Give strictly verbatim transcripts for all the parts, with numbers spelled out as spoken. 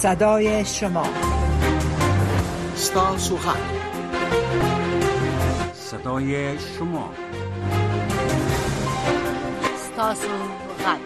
صدای شما، ستاسو غږ، صدای شما، ستاسو غږ.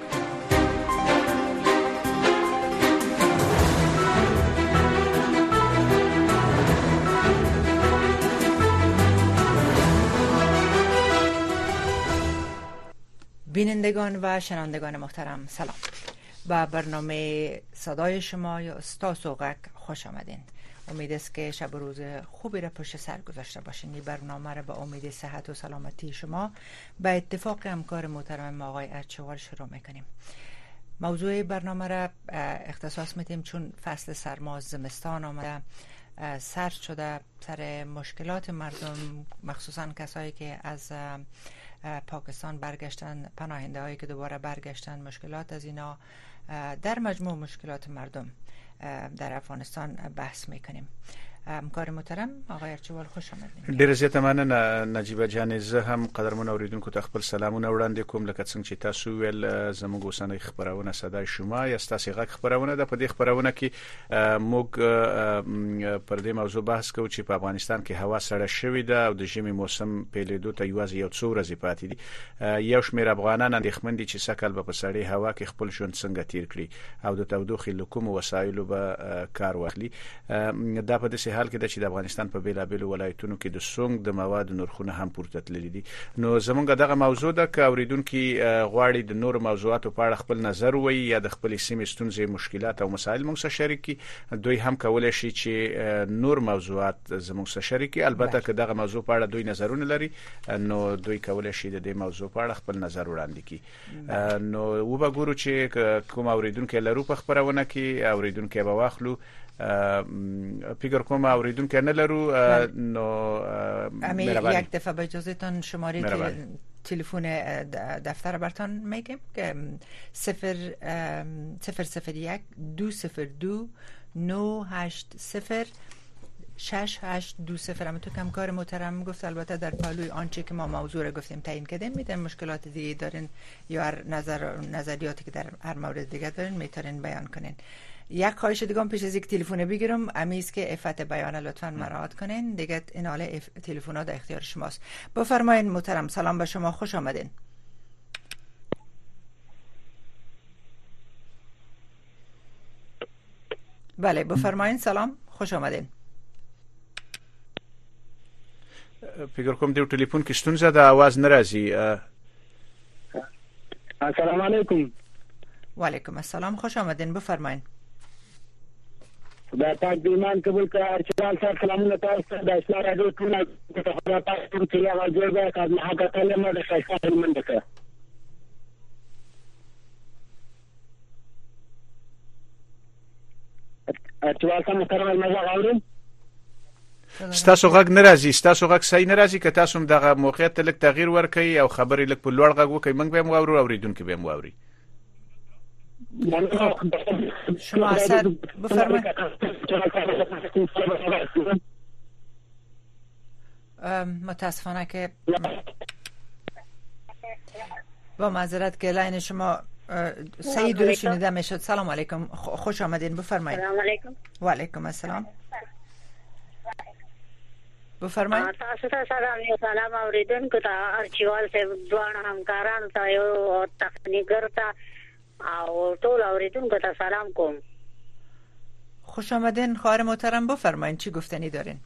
بینندگان و شنوندگان محترم، سلام. با برنامه صدای شما یا ستاسو غږ خوش آمدین. امید است که شب و روز خوبی را پشت سر گذاشته باشین. این برنامه را به امید صحت و سلامتی شما به اتفاق همکار محترم آقای ارچوال شروع میکنیم. موضوع برنامه را اختصاص میدیم چون فصل سرما زمستان آمده، سرد شده، سر مشکلات مردم، مخصوصا کسایی که از پاکستان برگشتن، پناهنده هایی که دوباره برگشتن، مشکلات از اینا، در مجموع مشکلات مردم در افغانستان بحث میکنیم. همکار محترم آقای ارچوال خوش آمدید. ډیره زیاته مننه نجیبه جان. زه هم قدرمن اوریدونکو ته خپل سلامونه وړاندې کوم. لکه څنګه چې تاسو ویل، زموږ اوسنۍ خبرونه صدای شما یا ستاسو غږ خبرونه ده. په دې خبرونه کې موږ پر دې موضوع بحث کوو چې په افغانستان کې هوا سړه شوې ده او د ژمي موسم پیلېدو ته یوازې یو څو ورځې پاتې دي. یو شمېر افغانان اندېښمن دي چې سږ کال به په سړې هوا کې خپل ژوند څنګه تیر کړي او د تودوخې له کومو وسایلو به کار واخلي. دا په داسې حال کې د چې د افغانستان په بیلابیلو ولایتونو کې د سونګ د موادو نرخونه هم پورته تللي دي. نو زمونږ دغه موضوع ده که اوریدونکي غواړي د نور موضوعاتو په اړه خپل نظر ووایي یا د خپلې سیمې ستونزې، مشکلات او مسایل موږ سره شریک کړي، دوی هم کولی شي چې نور موضوعات زموږ سره شریک کړي. البته که دغه موضوع په اړه دوی نظرونه لري نو دوی کولی شي د دې موضوع په اړه خپل نظر وړاندې کړي. نو وبګورو چې کوم اوریدونکي لرو په خبرونه کې، اوریدونکي به واخلو. فکر کنم اوریدون که نلرو. نو امی یک دفعه با اجازهتان شماره تلفن دفتر برتان میگم که صفر صفر صفر یک دو صفر دو نو هشت صفر شش هشت دو صفر. هم تو کم کار محترم گفت. البته در پالوی آنچه که ما موضوع را گفتیم تعیین کردیم، میدونیم مشکلات دیگه دارین یا هر نظر نظریاتی که در هر مورد دیگه دارین میتونین بیان کنین. یک خواهش دیگه هم پیش از یک تلفن بگیرم، امیز که عفت بیان لطفاً مراعات کنین دیگه. این حاله تلفن‌ها در اختیار شماست. بفرمایید محترم. سلام به شما، خوش آمدین. بله بفرمایید. سلام، خوش آمدین. فکر کنم دیو تلفن کې ستونزه ده، आवाज ناراضي. السلام علیکم. و علیکم السلام، خوش آمدین. بفرمایید. خدا پاک دې ایمان قبول کړه. ارچوال صاحب سلامونه تاسو ته. د اسلام راډیو ټول ته خدا پاک دې چې هغه جوړ به کار نه هغه کلمه د ښایسته منډه کړه. ارچوال صاحب محترم مزه غواړم. ستاسو غږ نه راځي، ستاسو غږ صحیح نه راځي. که تاسو هم دغه موقعیت ته لږ تغییر ورکړئ او خبرې لږ په لوړ غږ وکړئ، موږ به هم واورو، اوریدونکي به هم واوري. شما اثر بفرمایید. متاسفانه که با معذرت که لاین شما صحیح درست شنیده میشد. سلام علیکم، خوش آمدین. بفرمایید. سلام علیکم. و علیکم السلام. بفرمایید. تاسو ته سلام. یو سلام اوریدونکو ته، ارچوال صاحب، دوه همکارانو ته، یو تخنیکګر ته او ټول اوریدونکو ته سلام کوم. خوش آمدین خواهر محترم. بفرمایید چی گفتنی دارین؟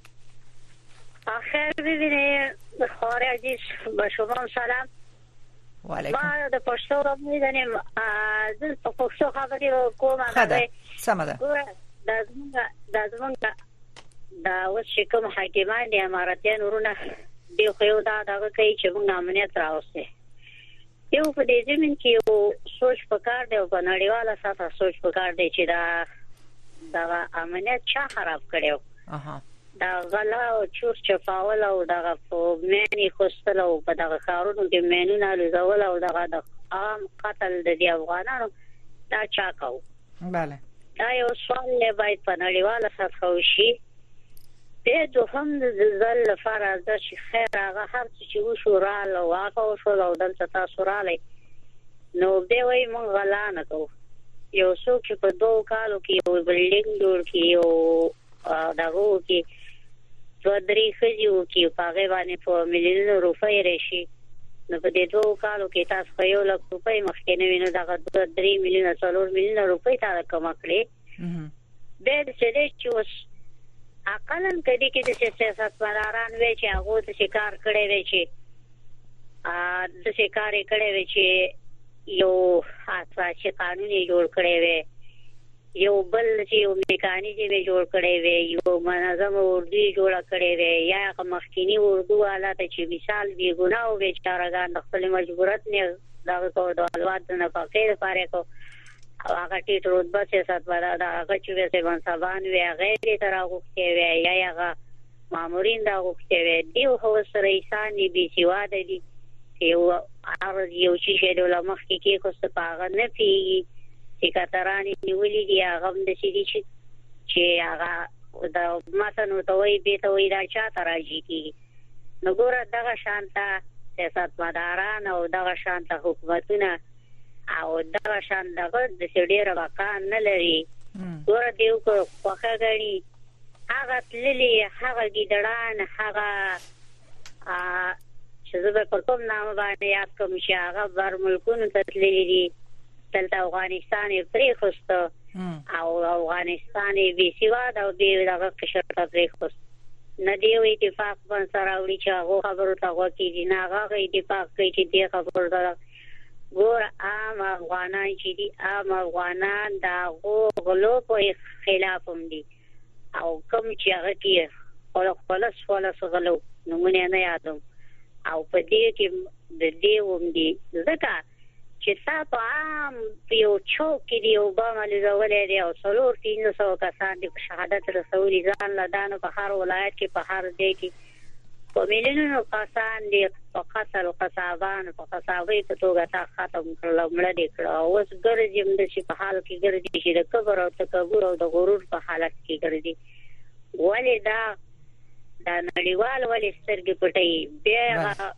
آخر ببینید خواهر عزیز، به شما سلام. و علیکم. ما د پښتو رو میدنیم، زه په پښتو خبرې کوم. خده سمده. د زمونږ د زمونږ دا اوس چې کوم حاکمان دي اماراتیان ورونه دی خو یو دا دغه کوي چې موږ امنیت راوستي. یو په دې زمين کې یو سوچ پکار دی او په نړیواله سطح سوچ پکار دی چې دا دا امنیت چا خراب کړو. اها دا غلا او چور چپاول او دغه په مېنی خوستل او په دغه کارونو کې مېنونه لزول او دغه د عام قتل د دې افغانانو دا چا کو. بله دا یو سوال له باید په نړیواله سطح وشي. به دوهم د ځل لپاره د شي خیر هغه هر څه چې وشو را لو هغه وشو او دلته تاسو را لې نو به وای مونږ غلا نه کوو. یو څوک چې په دوه کالو کې یو بلډینګ جوړ کړي او دغه کې دوه درې خځې وکړي په هغې باندې په میلیونونو روپۍ راشي نو په دې دوه کالو کې تاسو خو یو لک روپۍ مخکې نه وي نو دغه دوه درې میلیونه څلور میلیونه روپۍ تا کمه کړې بیا چې دی چې اوس اقلا کدي کې د سیاستمداران وی چې هغه د شکار کړي وی چې ا د شکار کړي وی چې یو اساسي قانون جوړ کړي وی یو بل چې یو میکانیزم جوړ کړي وی یو منظم اردو جوړ کړي وی یا مخکینی اردو حالت چې مثال بي ګناه او بیچارهګان د خپل مجبورت نه دا کو د الواد نه پکې لپاره کو هغه ټیټ رتبه سیاستمدار دا هغه چې وسه منصبان وی غیر تر غوښتي وی یا هغه مامورین دا غوښتي وی دی هو سره انسان بي سیواده دي یو عرض یو چې د علماء کې کوڅه پاغه نه پیږي چې کترانی نیولې دي هغه د سړي چې چې هغه دا ماتنو ته وی به ته وی دا چا تراجی کی نو ګوره دغه شانته سیاستمداران او دغه شانته حکومتونه او دغه شان دغه د سړي رواکان نه لري ګوره دیو کو خوخه غړي هغه تللی هغه ګډړان هغه ا چې زه په کوم نام باندې یاد کوم چې هغه بر ملکونو ته تللی دي دلته افغانستان یې پرې خوسته او افغانستان یې بي سیواده او بي دغه قشر ته پرې خوست نه دی یو اتفاق باندې سره وړي چې هغه خبرو ته وکی دي نه هغه اتفاق کوي چې دې خبرو ته ګور عام افغانان چې دي عام افغانان دا غلو په خلاف هم دي او کوم چې هغه کې خپل خپل سوال غلو نمونه نه یادم او په دې کې د دې وم دي ځکه چې تاسو عام یو چوک دی او باندې زولې دی او څلور تین سو کسان د شهادت رسولي ځان لدانو په هر ولایت کې په هر ځای کې په میلیونونو کسان دي په قتل او قصابان په قصابۍ په توګه تا ختم کړل مړه دي کړه او اوس ګرځي د شي په حال کې ګرځي چې د کبر او تکبر او د غرور په حالت کې ګرځي ولې دا دا نړیوال ولې سترګې پټي بیا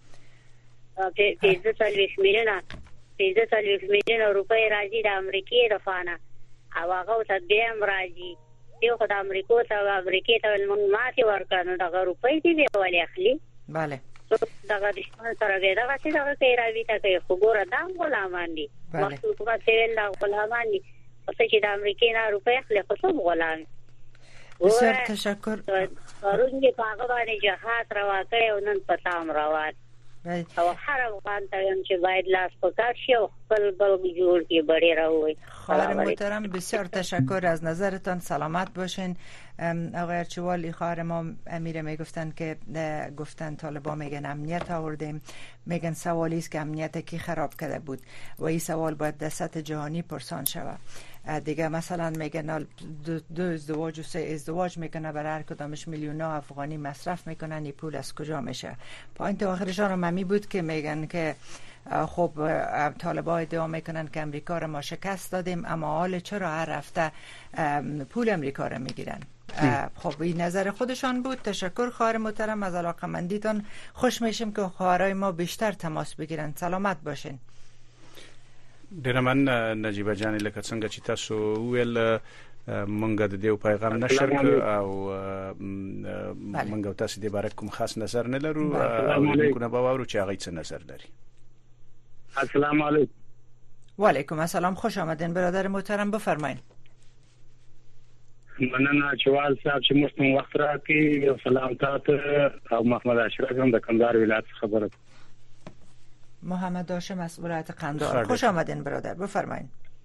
په دې څلويخ میلیونه د څلويخ میلیونه روپۍ راځي د امریکای د فانه او هغه ته بیم راځي یو خدای امریکا ته امریکای ته موږ ماتي ورکړو دغه روپۍ دی ولې اخلي bale دغه د شپږ سره دغه چې دغه کوي راوي ته کوي خو ګوره دا غلامان دي مخکې په تل دا غلامان دي چې د امریکای نه روپۍ اخلي خو څو غلام بسیار تشکر ورونی په هغه باندې جهاد روا کړی او نن پتام روان او هر افغان ته چې باید لاس پکار شي او خپل بل جوړ کې بڑی راوي. خواهر محترم بسیار تشکر از نظرتان سلامت باشین. آقای ارچیوالی خواهر ما امیر میگفتن که گفتن طالبان میگن امنیت آوردیم، میگن سوالی است که امنیت کی خراب کرده بود و این سوال باید در سطح جهانی پرسان شود. دیگه مثلا میگن دو, دو ازدواج و سه ازدواج میکنه برای هر کدامش میلیون ها افغانی مصرف میکنن، این پول از کجا میشه؟ پوینت آخرشان هم همی بود که میگن که خب طالبان ادعا میکنن که امریکا را ما شکست دادیم، اما حال چرا هر هفته پول امریکا را میگیرن؟ خب این نظر خودشان بود. تشکر خواهر محترم از علاقمندیتان. خوش میشیم که خواهرای ما بیشتر تماس بگیرن. سلامت باشین. ډیره من نجیبه جان لکه څنګه چې تاسو ویل مونږ د دې پیغام نشر کړ او مونږ تاسو د باره کوم خاص نظر نه لرو او موږ نه باور چې هغه څه نظر لري. السلام علیکم. و علیکم السلام. خوش آمدین برادر محترم، بفرمایید. مننه چوال صاحب چې مستم وخت راکې او سلام تاسو او محمد اشرف هم د کندهار ولایت خبره. محمد هاشم از ولایت قندهار. خوش آمدین برادر، بفرمایید.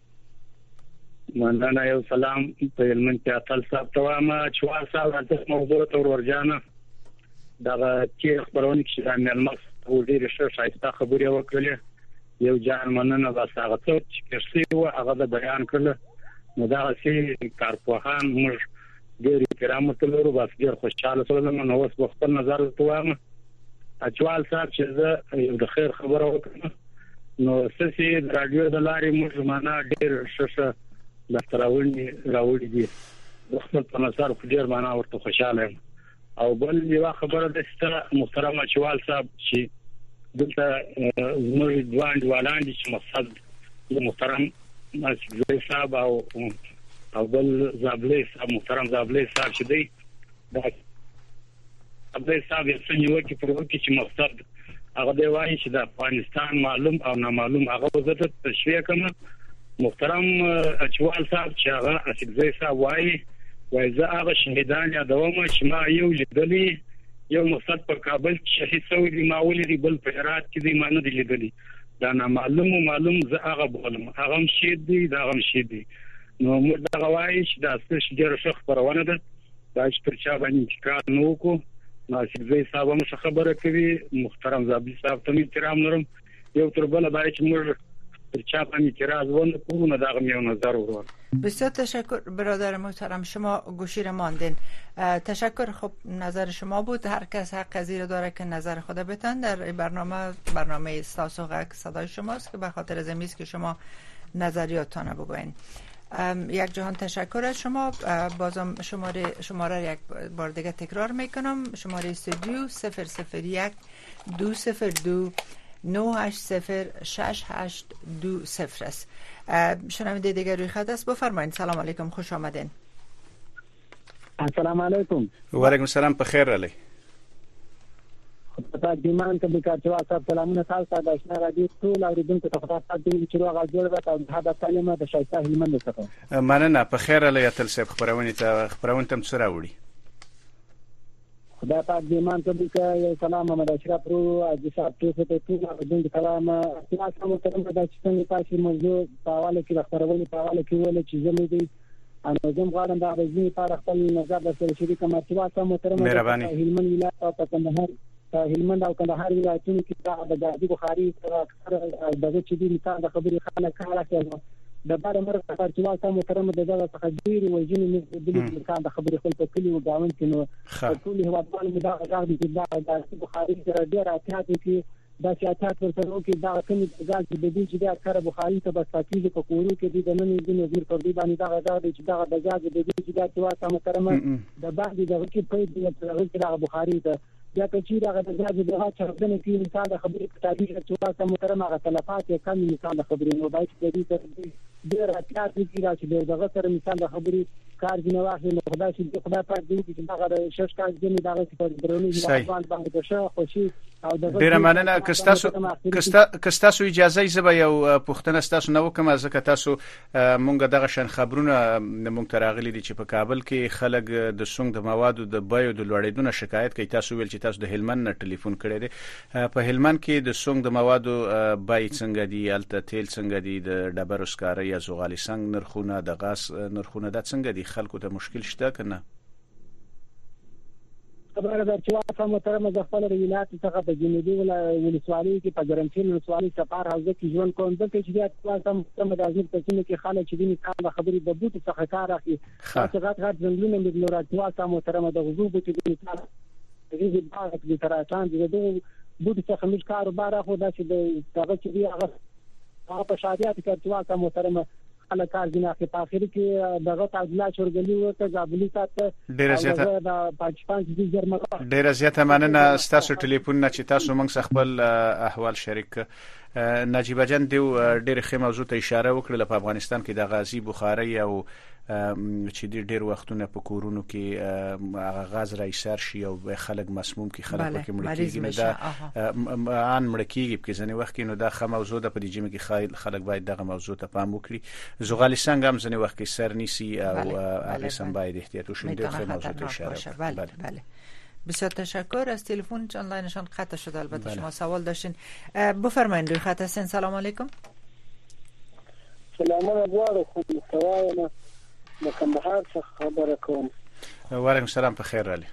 مننه یو سلام په علمن کې اصل صاحب ته ما چوال صاحب د موضوع ته ورجانه دا چې خبرونه کې د ملمس او ډېر ښه شایسته خبرې وکړلې. یو ځان مننه بس هغه څه چې څه و هغه د بیان کړل. نو دا چې کارپوهان موږ ډېر احترام ورته بس ډېر خوشاله سولم. نو اوس په خپل نظر ته وایم اچوال صاحب چې زه د خیر خبره وکړم نو سسي د رادیو د لارې موږ معنا ډېر ښه لستراونی راوړي دي. خپل په نظر په ډېر معنا ورته خوشاله او بل یو خبره د ستره محترم اچوال صاحب چې دلته موږ دوان دوالان دي چې مقصد محترم ناصر صاحب او او بل زابلې صاحب محترم زابلې صاحب چې دی دا زابلې صاحب یې څنګه وکړي پر وکړي چې مقصد هغه دی وایي چې د افغانستان معلوم او نامعلوم هغه وزته تشریح کوم. محترم اچوال صاحب چې هغه اصلي صاحب وایي وایي زه هغه شهیدان یادوم چې ما یو لیدلی یو مقصد په کابل کې شهید شوی دی، ما ولې بل په هرات کې دی ما نه دی لیدلی. دا نامعلوم او معلوم زه هغه بولم هغه هم شهید دی دا هم شهید دی. نو موږ دا غواړو چې دا څه ډېر ښه خبرونه ده دا چې پر چا باندې انتقاد نه وکړو. ناصر صاحب هم خبره کوي، محترم زابلي صاحب ته احترام لرم. یو تر بل باید چې موږ پر چا باندې اعتراض ونه کړو نه دا غو نظر ورو. بسیار تشکر برادر محترم، شما گوشی را ماندین. تشکر. خب نظر شما بود، هر کس حق زیر داره که نظر خود بتن. در برنامه برنامه ساسوغک صدای شماست که به خاطر زمیست که شما نظریاتتان بگوین. یک جهان تشکر از شما. بازم شماره شماره یک بار دیگه تکرار میکنم. شماره استودیو صفر صفر یک دو صفر دو نه هشت صفر شش هشت دو صفر است. شنونده دیگر روی خط است. بفرمایید. سلام علیکم، خوش آمدین. السلام علیکم. و علیکم السلام، په خیر علی. خدای دیمان ته بکاتوا صاحب سلامونه تاسو ته د آشنا رادیو ټول اوریدونکو ته خدای پاک دې چې راغلی جوړ او د هدا کلمه د شایسته هلمند څخه. مننه. په خیر علی تل صاحب خبرونه ته خبرونه تم سره وړي. خدای پاک دیمان ته بکا سلام محمد اشرف رو از صاحب ته ته ټول اوریدونکو سلام. تاسو مو ته د څنګه تاسو موضوع په حواله کې خبرونه په حواله کې ول چې زموږ دي انا زم غواړم دا د ځینې په خپل نظر د سره شریک مرتبه تاسو محترم هلمند ولایت او کندهار هلمند او کندهار ولایتونو کې د غازی بخاری سره اکثر دغه چې دي مثال د خبرې خلک کار کوي د بار مرګ په چې تاسو محترم دغه څخه ډیر وجنې د مثال د خبرې خپل په کلی او گاون کې نو ټول هوادوال مدا غاړي چې د بخاری سره ډیر احتیاط کوي دا چې احتیاط ورسره کوي دا کوم ځای چې د دې چې د اکثر بخاری ته بس تاکید په کورو کې د نن د نظر پر دی باندې دا غاړي چې دا د ځای د دې چې دا تاسو محترم د باندې دغه کې په دې د بخاری ته یا چې دا د ځای د هغه چرته کې مثال د خبرې په تعبیر چې تاسو محترم هغه تلفات یې کم مثال د خبرې نو باید د دې ډیر احتیاط وکړي چې دغه سره مثال د خبرې کار دی نو واخلي نو خدای چې خدای پاک دې چې دا شش کال دې دا چې په درونی ځوان باندې ښه خوشي او دغه ډیر مننه. کستاسو کستاسو اجازه یې زبا یو پښتنه ستاسو نو کوم ځکه تاسو مونږ دغه شان خبرونه مونږ تراغلي دي چې په کابل کې خلک د سونګ د موادو د بایو د لوړېدونه شکایت کوي. تاسو ویل چې تاسو د هلمند نه ټلیفون کړی دی. په هلمند کې د سونګ د موادو بای څنګه دي، الته تیل څنګه دي، د ډبرو سکاره یا زغالي څنګه نرخونه، د غاز نرخونه د څنګه دي، خلکو ته مشکل شته کنه؟ خبره ده چې تاسو محترم د خپل ولایت څخه د جنوبي ولسوالۍ کې په ګرمسین ولسوالۍ سفر حوزه کې ژوند کوم ځکه چې تاسو محترم د ازمیر په سیمه کې خلک چې دي کار خبرې د بوت څخه کار اخلي. تاسو غاټ غاټ ځنګلونه د نوراتوا تاسو محترم د غزو بوت دي مثال دې باغ کې تراتان دي د بوت څخه مش کاروبار اخو دا چې دغه چې دی هغه په شادیات کې تاسو محترم خلک کار دي نه په اخر کې دغه تعدیلات شورګلی ورته ځابلی تاسو ډیر زیاته د پاکستان د جرمنه ډیر زیاته مننه تاسو ټلیفون نه چې تاسو موږ خپل احوال شریک. نجیب جان دی ډیر ښه موضوع ته اشاره وکړه. په افغانستان کې د غازی بخاری او چې ډیر وختونه په کورونو کې غاز رایسر شي او خلک مسموم کې خلک پکې مړ کیږي نو دا ان مړ کیږي په ځنې وخت کې نو دا خه موضوع ده په دې جمع کې خلک باید دغه موضوع ته پام وکړي. زغالي څنګه هم ځنې وخت کې سر نیسی او هغه سم باید احتیاط وشي. ډیر ښه موضوع ته اشاره. بله بله بسیار تشکر. از تلفن آنلاینشان قطع شد. البته بله. شما سوال داشتین بفرمایید. روی خط هستین. سلام علیکم. سلام علیکم. خود مستواینا مکندهار څخه خبره کوم. وعلیکم السلام. په خیر علي.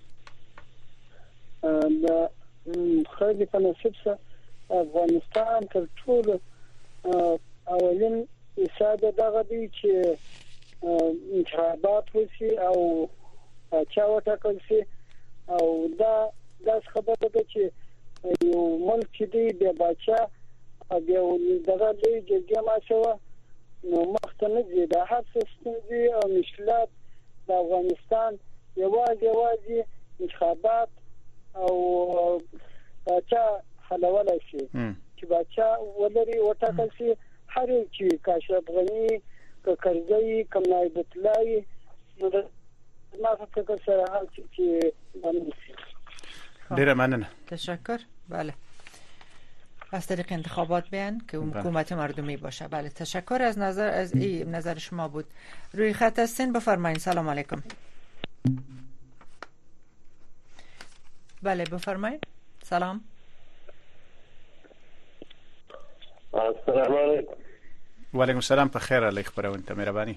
د خیلی په نصیب سره افغانستان تر ټولو اولین اساده دغه دی چې انتخابات وشي او چا وټاکل شي او دا داس خبره ده چې یو ملک چې دی د باچا او دغه دی جګه ما شو نو مخته نه دی د هر سیستم دی او مشکلات د افغانستان یوازې یوازې انتخابات او باچا حلول شي چې باچا ولري وټاکل شي هر چې کاشف غنی ککرځي کوم نایب الله نو ما فکر سره حال چې ډیره مننه. تشکر. بله از طریق انتخابات بیان که حکومت مردمی باشه. بله تشکر از نظر از این نظر شما بود. روی خط هستین بفرمایید. سلام علیکم. بله بفرمایید. سلام. السلام علیکم. و علیکم السلام. په خیر علی خبرونه ته مهرباني.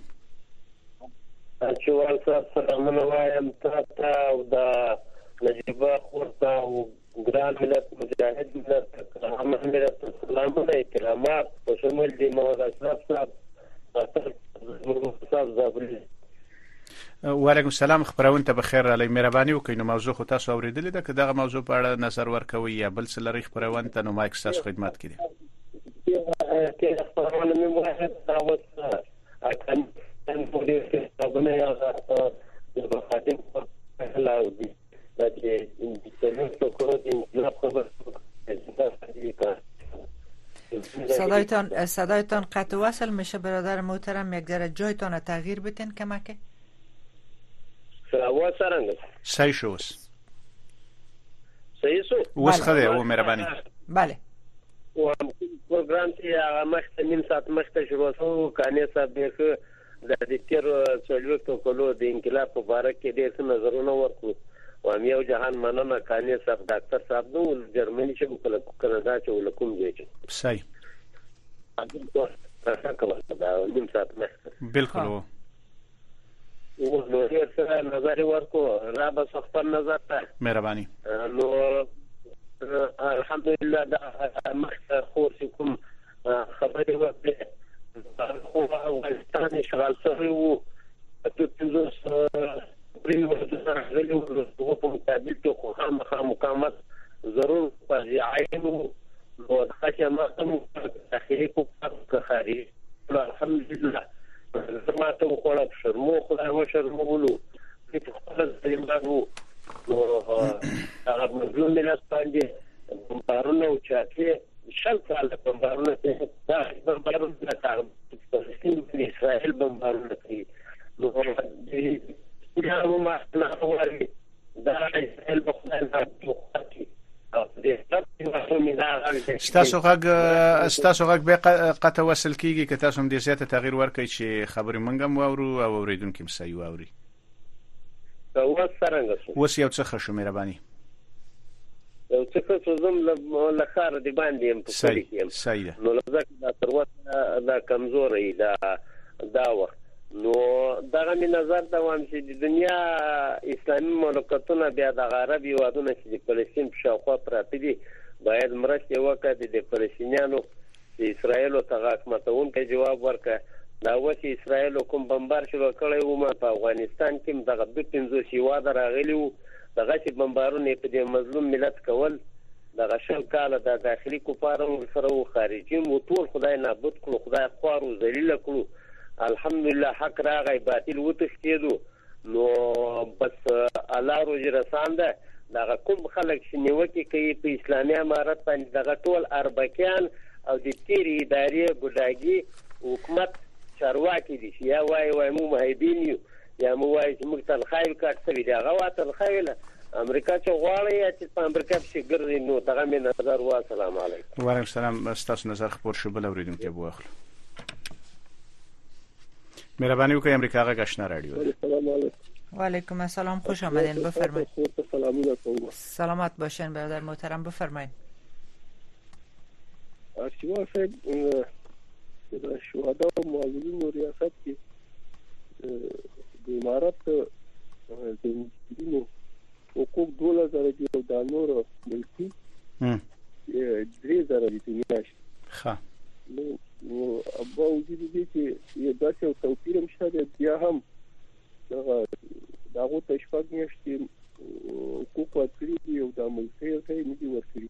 اچوال صاحب سلامونه وایم ته او د نجيبه خورته او ګران ملت مجاهد ملت رحمت ملت سلامونه اکرامات په شمول دي محمد اشرف صاحب صاحب زابري. و علیکم السلام. خبرونه ته بخیر علی مهرباني وکړئ. نو موضوع خو تاسو اوریدلې ده که دغه موضوع په اړه نظر ورکوي یا بل څه لري خبرونه ته نو مایک تاسو خدمت کړي. کې خبرونه مې واحد دعوت اکن مدیر کې خبرونه یا د خاتم په لاو دي چې صدایتان صدایتان قطع وصل میشه برادر محترم. یک ذره جایتان رو تغییر بدین کمک. سلام سرنگ صحیح شو صحیح شو وس خده او مهرباني. بله و پروګرام چې هغه مخته نیم ساعت مخته شروع شو کانه صاحب دغه د دې تیر څلورو کلو د انقلاب په اړه کې ډېر نظرونه ورکړو. و میو جهان مننه کانه صاحب ډاکټر صاحب نو جرمني چې وکړه کاناډا چې ولکم دی. صحیح. دا نیم ساعت مخته بالکل. او نو یې سره نظر ورکو را به خپل نظر ته مهرباني. نو الحمدلله دا مخته خو کوم خبرې وکړه خو افغانستان اشغال شوی وو ته تاسو پریو سره غلو په مقابل کې خو خامخا مقاومت ضرور پځایو نو خاصه ما کوم تخریب کو خاري الحمدلله ما ته خو لا شرمو خدای و شرمو ولو په خپل ځایمو نو هغه مظلوم ملت باندې بمبارونه او چاته شل کال بمبارونه ته دا بمبارونه کار په اسرائیل بمبارونه کوي نو دې دا ما نه وایي دا اسرائیل په خپل ځای ستاسو غږ ستاسو غږ به قطع وصل کیږي که تاسو هم د زیاته تغییر ورکړئ چې خبرې مونږ هم واورو او اوریدونکو هم صحیح واوري. اوس څنګه شو؟ اوس یو څه ښه شو مهرباني. یو څه څه زم له خار دی باندې هم په صحیح صحیح نو لږه دا تر وخت دا کمزوري دا دا وخت نو دغه می نظر دا وام چې د دنیا اسلامي مملکتونه بیا د عربي وادونه چې د فلسطین په شاوخوا پراته دي باید مرسته وکړي د فلسطینیانو د اسرایل ته حکومتون کې جواب ورکړي. دا وسی اسرائیل کوم بمبار شروع کړی و ما په افغانستان کې دغه د پنځه شیواده راغلی و دغه چې بمبارونه په دې مظلوم ملت کول دغه شل کال د داخلي کوپارو سره او خارجي مو ټول خدای نابود کړو خدای خوار او ذلیل کړو. الحمدلله حق راغی باطل وتښتیدو نو بس الله روزي رسانده دغه کوم خلک چې نیوکه کوي په اسلامي امارت باندې دغه ټول اربکیان او د تیری ادارې ګډاګي حکومت چارواکي دي یا وای وای مو مهیبین یو یا مو وای چې موږ تل خایل کاټ سوي دا غواته خایل امریکا چې غواړي چې په امریکا کې ګرځي نو دغه مې نظر وا. سلام علیکم. وعلیکم السلام. ستاسو نظر خبر شو بل اوریدونکو بو اخلو مهرباني وکړئ. امریکا غږ آشنا رادیو. السلام علیکم. و علیکم السلام. خوش آمدین. بفرمایید. سلامونه کوم. سلامت باشین برادر محترم. بفرمایید. ارشیوا صاحب د شهدا او معلولینو ریاست کې د امارت د مسلمانانو حقوق دوله زره دی او د نور ملکی م درې زره دی میاشت. ښه نو ابا وجود دي چې یو داسې توپیر مشته بیا هم دغه دغه تشفاق میاشتې حقوق ورکړي او د ملکی ته نه دي ورکړي.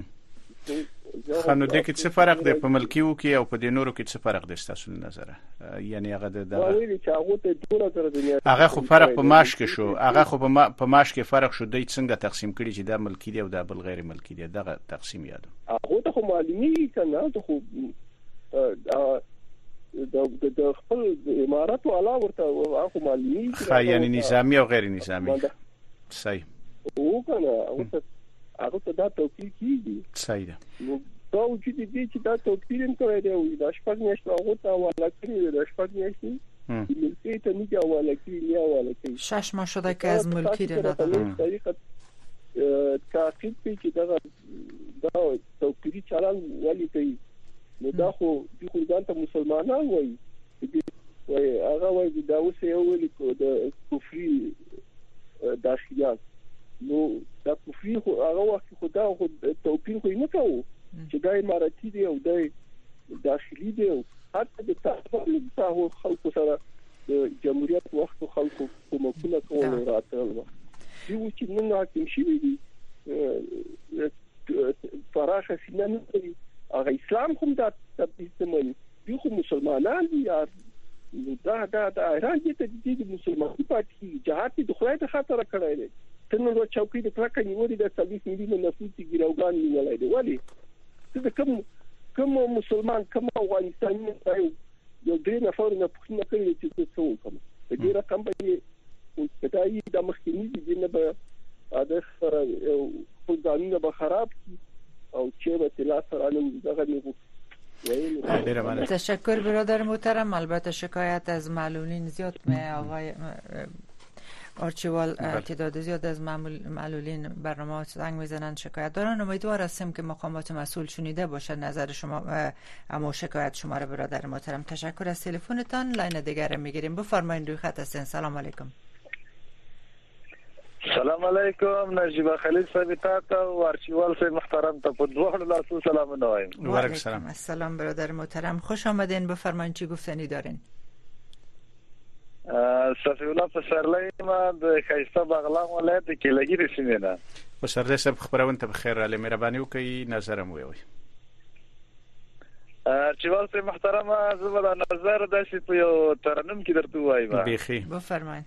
خنو دې کې څه فرق دی په ملکیو کې او په دې نورو کې څه فرق دی ستاسو نظر؟ یعنی هغه د هغه خو فرق په معاش کې شو هغه خو په معاش کې فرق شو دی څنګه تقسیم کړي چې دا ملکی دی او دا بل غیر ملکی دی دغه تقسیم یادو هغه ته خو معلومی کنه ته خو د د خپل امارات والا ورته هغه مالي خا یعنی نظامی او غیر نظامی صحیح وکړه هغه ته دا توپیر کیږي صحیح ده نو دا وجود دي چې دا توپیر هم کوي دا شپږ میاشتې هغه ته حواله کړی دا شپږ میاشتې ملکی ته نه حواله کړی نه حواله کړی شش ماه شده که از ملکی را ندادن طریقه تاکید کوي چې دا دا توپیری چلن ولی کوي نو دا خو د خلګان ته مسلمانان وایي وای هغه وایي دا اوس یو ویل کو د کفري داخليات نو دا کفري خو هغه وخت خو دا خو توپیر خو نه کوو چې دا اماراتي دی او دا داخلي دی حتی د تاسو له خلکو سره د جمهوریت وخت خلکو کومکونه کول راتل و یو چې موږ حاکم شي دي فراخه سینه نه کوي هغه اسلام هم دا تبلیغ دي خو مسلمانان دي یار دا دا دا ایران دې ته دي مسلمانان پاتې جهاد د خدای ته خاطر کړی دی څنګه نو چوکۍ د کلکه نیولې د څلويخ مليون نفوس ګراوګان نیولای دی ولی څه کوم کوم مسلمان کوم افغانستاني یو درې نفر نه پوښتنه کوي چې څه وکړي د دې رقم به کتای د مخکینی دي نه به د خپل ځانونه به خراب کی او چې به تلا سره نن دغه نه تشکر برادر محترم. البته شکایت از معلولین زیاد می آقای آرچیوال تعداد زیاد از معلولین برنامه زنگ میزنن شکایت دارن. امیدوار هستیم که مقامات مسئول شنیده باشد نظر شما اما شکایت شما را برادر محترم. تشکر از تلفنتان. لاین دیگر میگیریم. بفرمایید روی خط هستین. سلام علیکم. سلام علیکم نجیب خلیل صاحب تا و آرچیوال صاحب محترم تا په دوه لاسو سلام نوایم. و علیکم السلام برادر محترم. خوش آمدین. بفرمایید چی گفتنی دارین؟ صفی الله پسرلی ما د خیسته بغلان ولایت کې لګی رسیدنه نه. پسرلی صاحب خبرونه ته بخیر علی مهرباني وکي نظر مو وي. آرچیوال صاحب محترم زما د نظر د شي په یو ترنم کې درته وایم. بيخي بفرمایید.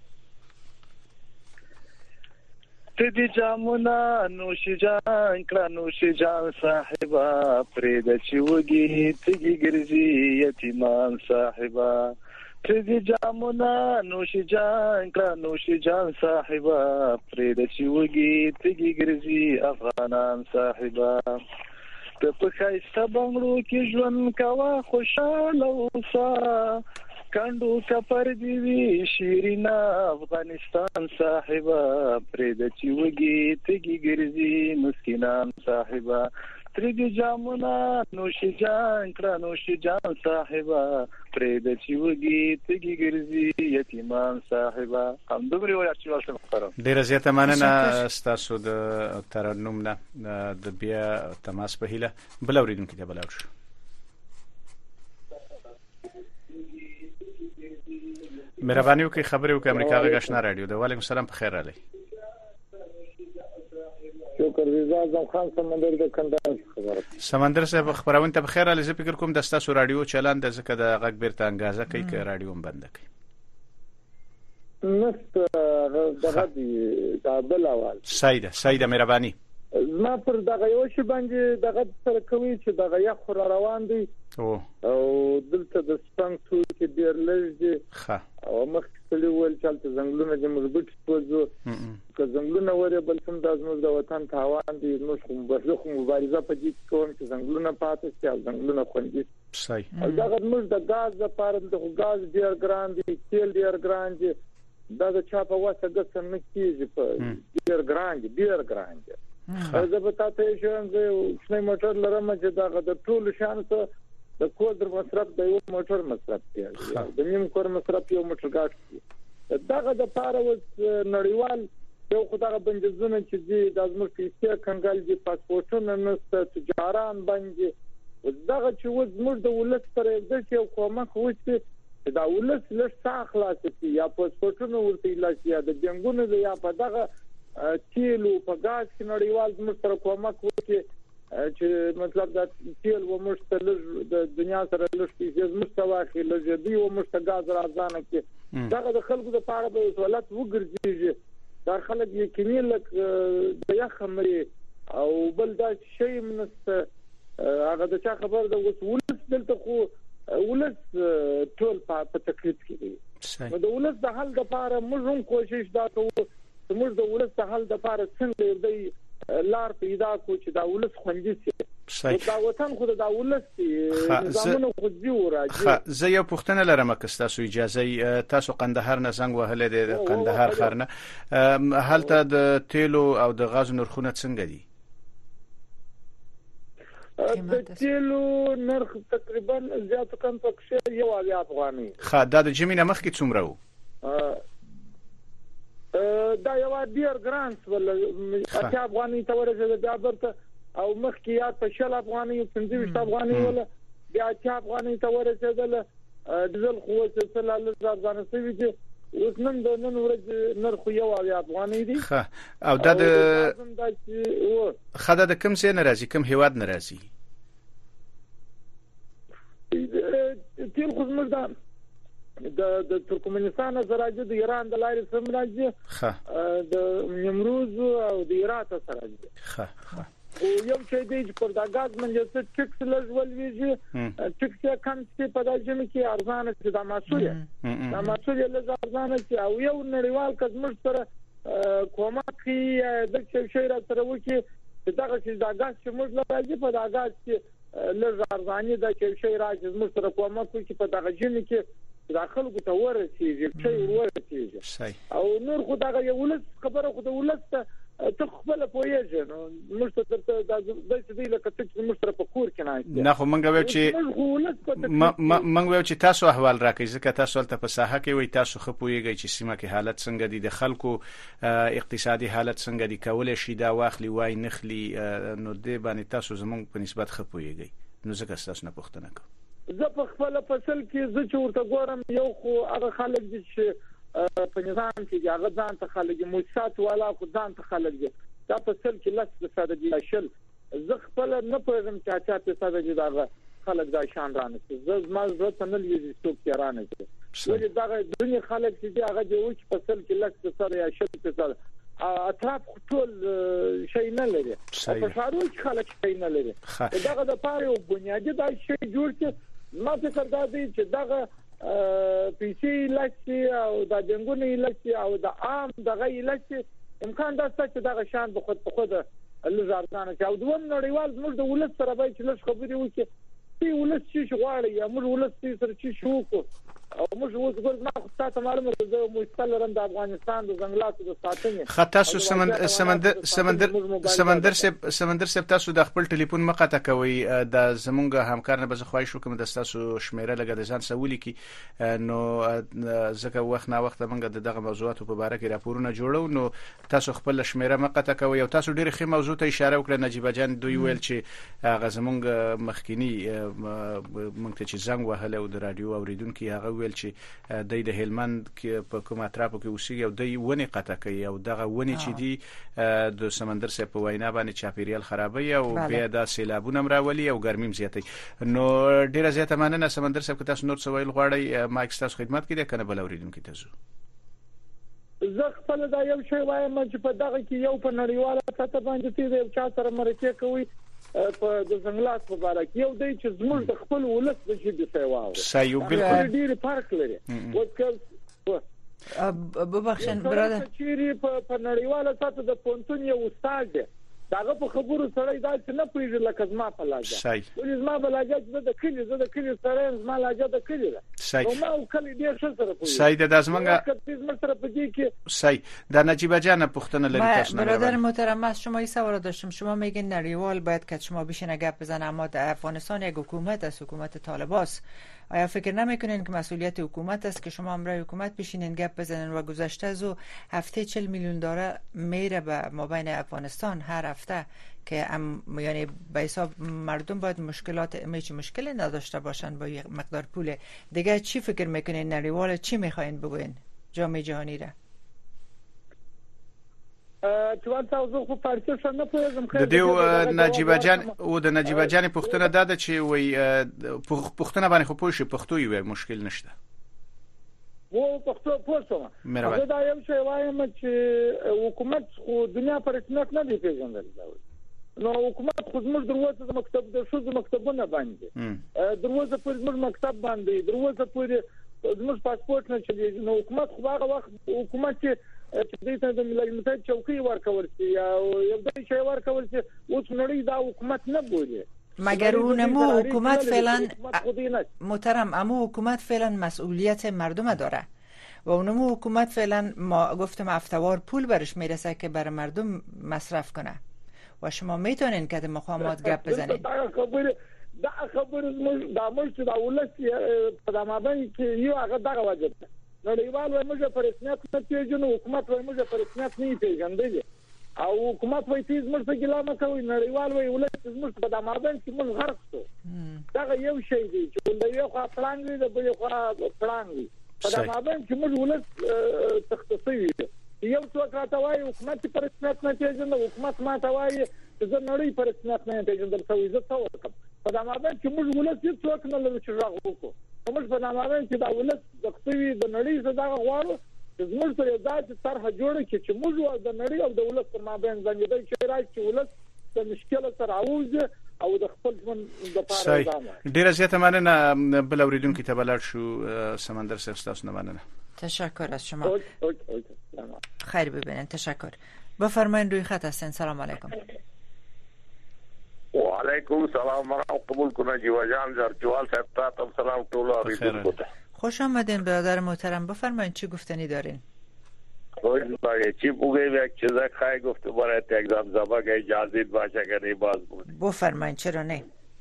تدی جامونا نوشی جان کلا نوشی جان صاحبا پرید چی وگی تگی گرزی یتیمان صاحبا تدی جامونا نوشی جان کلا نوشی جان صاحبا پرید چی وگی تگی گرزی افغانان صاحبا ته په خایسته بنگلو کې ژوند کوا خوشاله اوسه کندو کفر دیوی شیرینا افغانستان صاحبا پرید چی وگی تگی گرزی مسکینان صاحبا ترگی جامونا نوشی جان کرا نوشی جان صاحبا پرید چی وگی تگی گرزی یتیمان صاحبا. هم دوبری وی ارچیوال صاحب محترم. ډیره زیاته مننه ستاسو د ترنم نه د بیا تماس په هیله بل اوریدونکو ته بلاو شو. مهرباني وکړئ خبرې وکړئ. امریکا غږ آشنا رادیو ده. وعلیکم السلام. په خیر راغلی. شکر رضا اعظم خان سمندر د کندهار خبره. سمندر صاحب خبرونه ته په خیر راغلی. زه فکر کوم د تاسو رادیو چلان د ځکه د غږ بیرته انګازه کوي ک رادیو هم بند کوي. نست دغه د بل اول. سیده سیده مهرباني. ما پر دغه یو شی باندې دغه سره کوي چې دغه یخ خور روان دي او او دلته د سپنګ ټول کې ډیر لږ دي ښه او مخکې ول چې زنګلونه د مضبوط سوزو که زنګلونه وره بل څه د ازموږ د وطن تاوان دي نو خو مبارزه په دې کوم چې زنګلونه پاتې شي او زنګلونه خوندي صحیح. دغه موږ د غاز لپاره د غاز ډیر ګران دي تیل ډیر ګران دي دا د چا په واسطه ګټه نه کیږي په ډیر ګران دي ډیر ګران دي. زه به تاسو شوم چې څنګه موټر لرم چې دا د ټول شان څه د کور مصرف د یو موټر مصرف دی د نیم کور مصرف یو موټر ګاټ دغه د پاره و نړیوال یو خدای بندزونه چې د ازمر پیسې کنګال دي پاسپورتونه نست تجاران باندې دغه چې و زموږ د ولس پر د یو کومک وځي دا ولس له څاخلاص کی یا پاسپورتونه ورته لاسي یا د جنگونو یا په دغه تیل او په غاز کې نړیوال زموږ سره کومک وکړي چې مطلب دا تیل و مشتل د دنیا سره لږ پیسې مستواخي لږ دی او مستغاز راځانه کې دا د خلکو د پاره به ولادت وګرځي دا خلک یقیني لک د یخمري او بل دا شی منست هغه د چا خبر د وسولت دلته خو ولس ټول په تکلیف کې دي نو د ولس د حل لپاره موږ هم کوشش دا کوو چې موږ د ولس د حل لپاره څنګه دی لار پیدا کو چې دا ولس خوندي شي دا وطن خو دا ولس زمونږ خو دی وراجي زه یو پوښتنه لرم که تاسو اجازه تاسو قندهار نه زنګ وهلې د قندهار خرنه هلته د تیلو او د غاز نرخونه څنګه دي د تیلو نرخ تقریبا زیات کم پکې یو اویا افغاني خا دا د جمینه مخ کې څومره وو دا یو ډیر ګرانس ول اته افغاني ته ورسېده بیا برته او مخ کې یا په شل افغاني او پنځه ویشت افغاني ول بیا اته افغاني ته ورسېدل ډیزل خو څه لاله افغاني سوي چې اوس نن د نن ورځ نرخ یو اویا افغاني دي خا او دا د خدا د کوم څه ناراضي کوم هیواد ناراضي تیل خو زموږ دا د د ترکمنستان سره د ایران د لارې سم راځي ښه د نیمروز او د عراق سره راځي ښه ښه او یو چې دی چې پر دا غاز منځ څه ټیکس لږول ویږي ټیکس کم چې په داجم کې ارزانه چې د مسؤلیت د مسؤلیت لږ ارزانه چې او یو نړیوال کډمر سره کومک د څه شي را سره وکي دغه چې دا غاز چې موږ راځي په دا غاز چې لږ ارزانه د څه شي راځي موږ سره کومک وکي په دغه جن کې داخل کو ته ورسیږي چې ورسیږي او نور خدای یو ولس خبره خو د ولس ته خپل پوهیږي نو موږ ته د دې د لکه چې موږ سره په کور کې نه نه خو مونږ ویو چې مونږ ویو چې تاسو احوال راکې ځکه تاسو ته په ساحه کې وي تاسو خو پوهیږئ چې سیمه کې حالت څنګه دي د خلکو اقتصادي حالت څنګه دي کولای شي دا واخلي وای نخلي نو دې باندې تاسو زمونږ په نسبت خو پوهیږئ نو ځکه تاسو نه پوښتنه کوم زه په خپل فصل کې زه چې ورته ګورم یو خو هغه خلک دي چې په نظام کې هغه ځان ته خلک موسسات والا خو ځان ته خلک دي دا فصل کې لس فیصد دي شل زه خپل نه پوهیږم چې اته فیصد دي دا خلک دا شان رانه زه ما زه ته نه لږ څوک یارانه دي ولې دا دنیا خلک چې هغه دی چې فصل کې لس فیصد یا شل فیصد اطراف ټول شي نه لري په شارو کې خلک شي نه لري دا د پاره او بنیادی دا شي جوړ چې ما فکر دا دی چې دغه پیسې لکه او د جنګونو لکه او د عام دغه لکه امکان دا ست چې دغه شان په خود په خود لزارځانه چې او دوه نړیوال موږ د ولس سره به چې لږ خبرې وکړي چې ولس چې غواړي یا موږ ولس سره چې شو کو او موږ اوس ګور ما خو تاسو معلومه ده مو استلرم د افغانستان د ځنګلاتو د ساتنې خطا سو سمندر سمندر سمندر سمندر سب سمندر سب تاسو د خپل ټلیفون مقاطه کوي د زمونږ همکار نه به خواهش وکم د تاسو شمیره لګه د ځان سوولي کی نو ځکه وخت نه وخت موږ دغه موضوعاتو په اړه کې راپورونه جوړو نو تاسو خپل شمیره مقاطه کوي او تاسو ډیره ښه موضوع ته اشاره وکړه نجیب جان دوی ویل چې هغه زمونږ مخکینی موږ ته چې زنګ وهله او د رادیو اوریدونکو هغه ویل چې د د هلمند کې په کومه اطرافو کې اوسېږي او د ونې قطع کوي او دغه ونې چې دي د سمندر سره په وینا باندې چاپیریال خرابوي او بیا د سیلابونو راولي او ګرمیم زیاتوي نو ډیره زیاته مننه سمندر سره تاسو نور څه ویل غواړئ ما تاسو خدمت کې ده کنه بل اوریدونکو تاسو زه خپل دا یو شی وایم چې په دغه کې یو په نړیواله سطح باندې چې یو چا سره مرکه کوي په د ځنګلات په اړه کې یو دی چې زموږ د خپل ولس د ژبې سیواو صحیح بالکل ډیر فرق لري اب ببخښن برادر چې په نړیواله سطح د پونتون یو استاد دی داغه په خبرو سره دا چې نه پیژل لکه زما په لاجه ولې زما په لاجه چې د کلی زه د کلی سره زما لاجه د کلی ده نو ما کلی ډیر ښه سره پوهیږم صحیح ده د زمونږ کله سره په دې کې صحیح د نجیب جان پوښتنه لري تاسو نه برادر محترم از شما این سوال داشتم شما میگین نړیوال باید که شما بشین گپ بزنه اما در افغانستان یک حکومت است حکومت طالباست آیا فکر نمیکنین که مسئولیت حکومت است که شما امروز حکومت بشینین گپ بزنین و گذشته از هفته چهل میلیون دلار میره به مابین افغانستان هر هفته که ام یعنی به حساب مردم باید مشکلات میچ مشکلی نداشته باشن با یک مقدار پول دیگه چی فکر میکنین نړیوال چی میخواین بگوین جامعه جهانی را د دیو نجیب جان او د نجیب جان پښتنه داده چې وای پښتنه باندې خو پوه شي پښتو یو مشکل نشته وو پښتو پوښتنه دا یو شی وایم چې حکومت خو دنیا پر رسمیت نه دی پیژندل نو حکومت خو زموږ دروازه د مکتب د شو د مکتبونه باندې دروازه پر زموږ مکتب باندې دروازه پر زموږ پاسپورت نه چلیږي. نو حکومت خو هغه وخت حکومت چې دې ته د ملل متحد چوکۍ ورکول شي او یو ځای شي ورکول شي اوس نړۍ دا حکومت نه بولي. مگر اونمو حکومت فعلا محترم اما حکومت فعلا مسئولیت مردم داره و اونمو حکومت فعلا ما گفتم افتوار پول برش میرسه که برای مردم مصرف کنه و شما میتونین که مقامات گپ بزنین. دا خبره دا مشت دا ولسی په دماغي کې یو هغه دغه وجه ده. نړیوال وایي موږ پر رسمیت نه پیژنو، حکومت وایي موږ پر رسمیت نه پیژندل او حکومت وایي چې موږ په ګلامه کوي، نړیوال وایي ولسی موږ په دماغي کې موږ غرق شو. دا یو شی دی چې د یو خوا پلان دی د بل خوا پلان دی. په دماغي کې موږ ولس تختصوي یو څوک راته وایي حکومت پر رسمیت نه پیژنو، حکومت ما ته وایي چې زه نړۍ پر رسمیت نه پیژندل کوي. زه څه وکړم؟ په دماغي کې موږ ولس هیڅ څوک نه لري چې راغ وکړو. موږ په دماغي کې دا ولس د خپلوي د نړۍ زده غواړو چې زموږ سره داسې طرحه جوړه کړي چې موږ د نړۍ او د ولس په مابین ځانګړی شی راځي چې ولس د مشکل سره اوځي او د خپل ژوند د پاره ځامه. ډیره زیاته مننه. بل اوریدونکو ته بلل شو سمندر صاحب تاسو نه مننه. تشکر از شما. خیر ببینید. تشکر. بفرمایید روی خط هستین. سلام علیکم. و علیکم سلام مرحبا. قبول کنه جیوا جان جرجوال صاحب تاسو سلام ټول اوریدونکو ته. خوش آمدین برادر محترم. بفرمایید چی گفتنی دارین؟ خوش باشه. چی بگویم یک چیز خواهی گفته برای اگزام زبا که اجازت باشه که نی باز بود. بفرمایید چرا نه.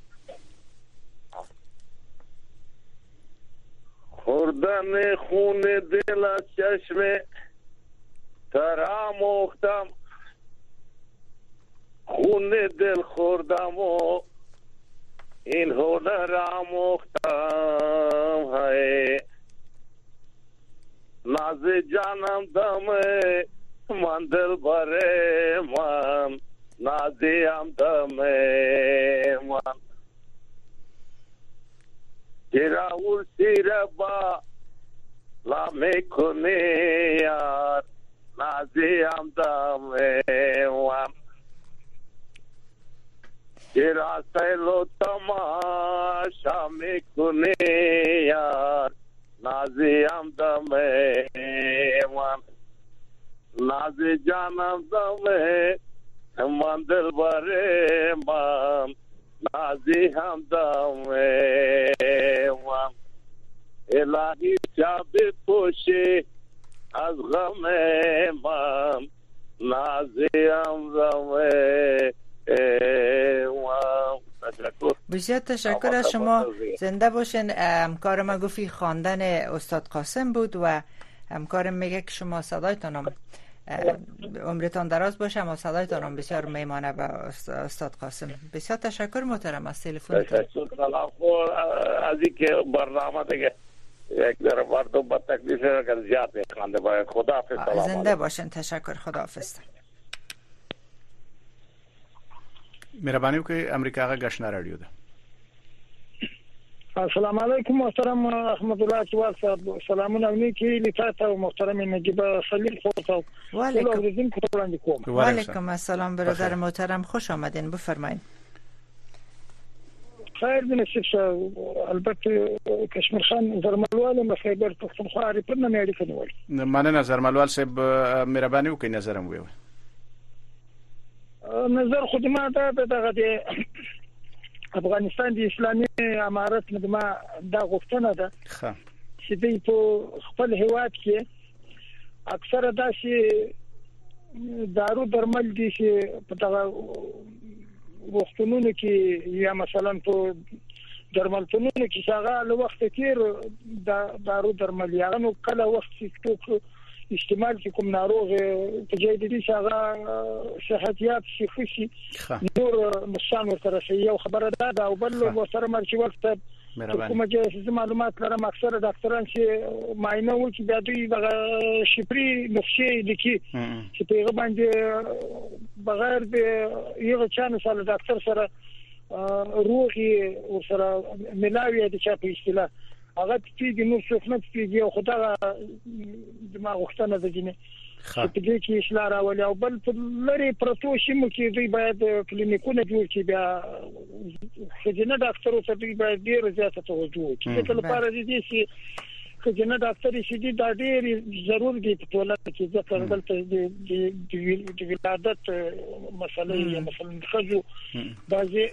خوردن خون دل از چشم ترا مختم، خون دل خوردم و این هنر آموختم. های ناز جانم دمه من دل بره من نازیم دمه من تیرا ورسی ربا لا میکنه یار نازیم دمه من تیرا سیلو تماشا میکنه یار نازیم دمه من نازی جانم دمه من دل بره من نازی هم دمه من الهی شب پوشی از غم من نازی هم دمه. بسیار تشکر از شما. زنده باشین. همکار ما گفتی خواندن استاد قاسم بود و همکارم میگه که شما صدایتانم عمرتان دراز باشه اما صدایتانم بسیار میمانه به استاد قاسم. بسیار تشکر محترم از تلفنتون. از اینکه برنامه دیگه یک در مردم با تکلیف را زیاد میخوانده باید. خداحافظ. زنده باشین. تشکر. خداحافظ. مهرباني وکړئ. امریکا غا غشنا رادیو ده. السلام علیکم محترم احمد الله چوال صاحب. سلامونه نیکی لتاته او محترم نجیب خلیل خورتاو. و علیکم. و علیکم السلام برادر محترم. خوش آمدین. بفرمایید. خیر بنصیب صاحب. البته کشمیر خان زرملوال مخیبر پختونخوا ریپورت نه اړیکه نیول. مننه زرملوال صاحب. مهرباني وکړئ نظرم ویو. نظر خود ما دا دغه د افغانستان د اسلامي امارت نه ما دا غوښتنه ده چې دوی په خپل هیواد کې اکثره داسې دارو درمل دي چې په دغه وختونو کې یا مثلا په درملتونونو کې هغه له وخت تیر دا دارو درمل یا نو کله وخت چې استعمال کې کوم ناروغ په ځای دي چې هغه صحتيات شي خشي نور نقصان ورته شي. یو خبره ده دا او بل ورسره مرشي وخت کومه چې معلومات لرم اکثره ډاکټران چې معاینه وکړي بیا دوی دغه شپري نقشې لیکي چې په هغه باندې بغیر د یو چانه سره ډاکټر سره روغي ورسره ملاوي د چا په اصطلاح هغه پیږي نو څوک نه پیږي او خدای د ما غوښتنه ده جنې په دې کې اصلاح راولي او بل لري پروتو شیمو کې دوی باید کلینیکونه جوړ کړي بیا خجنه ډاکټرو ته دوی باید ډیر زیاته توجه وکړي چې لپاره دې چې خجنه ډاکټر شي دا ډیر ضروري دی په ټولنه کې ځکه دلته د ولادت مسلې مثلا خجو بعضي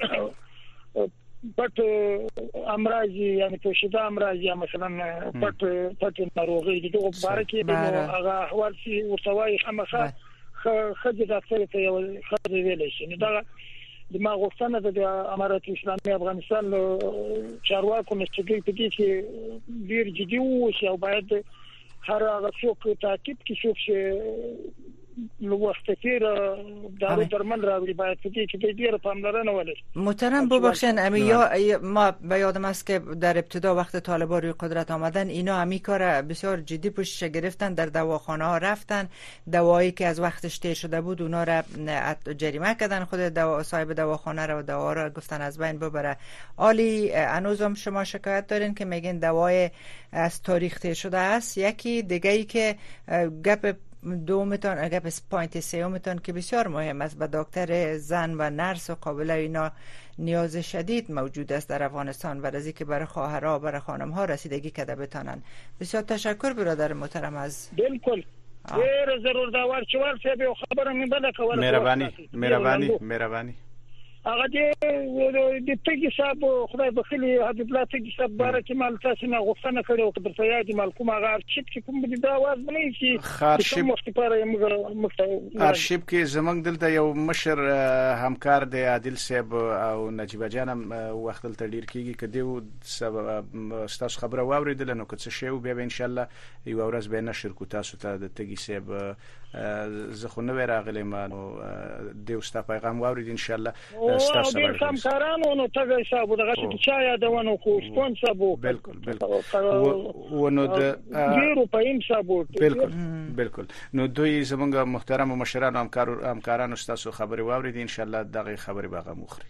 پټ امراضي یعنی پوشیده امراضي مثلا پټ پټ ناروغي د دغه بارکه د هغه احوال شي ورتوي خمخه خځه ډاکټر ته یو خځه ویل شي نو دا د ما غوښتنه د امارات اسلامي افغانستان چارواکو مستقیم په دې کې ډیر جدي وو او باید هر هغه څوک تعقیب کې څوک شي نو وخت تیر دارو درمل راوړي باید چې چې ډیره پاملرنه ولري. محترم ببخشید امی یا ما به یادم است که در ابتدا وقت طالبان روی قدرت آمدن اینا همی کار بسیار جدی پشتش گرفتن، در دواخانه ها رفتن، دوایی که از وقتش تیر شده بود اونا را جریمه کردن، خود دوا صاحب دواخانه را و دوا را گفتن از بین ببره. عالی هنوزم شما شکایت دارین که میگین دوای از تاریخ تیر شده است. یکی دیگه ای که گپ دومتان اگر پس پوینت سیومتان که بسیار مهم است به دکتر زن و نرس و قابله اینا نیاز شدید موجود است در افغانستان و رزی که برای خواهرها برای خانمها رسیدگی کرده بتانن. بسیار تشکر برادر محترم از بالکل غیر ضرور دا ورچوال سی به خبره من بل کوله مهرباني مهرباني مهرباني هغه دې د تګي صاحب خدای بخلي حبیب الله تګي صاحب بارکه مال تاسو نه غوښتنه کړو او په سیادي مال کوم هغه ارشیب چې کوم دې دا आवाज بنئ چې کوم وخت لپاره موږ ارشیب کې زمنګ دلته یو مشر همکار دی عادل صاحب او نجیبه جانم وخت دلته ډیر کیږي کدیو سبب تاسو خبره واوریدل نو که څه شی بیا ان شاء الله یو ورځ به نشر کو تاسو ته د تګي صاحب زه خو نو راغلی ما نو دیو ستا پیغام واورید ان شاء الله ستاسو سره کوم کارانو نو تګ حساب دغه چې چا یادونه خو سپانسر بالکل بالکل و نو د ډیرو په حساب بالکل بالکل نو دوی زمونږ محترم مشران او همکار همکارانو ستاسو خبري واورید ان شاء الله دغه خبري باغه مخري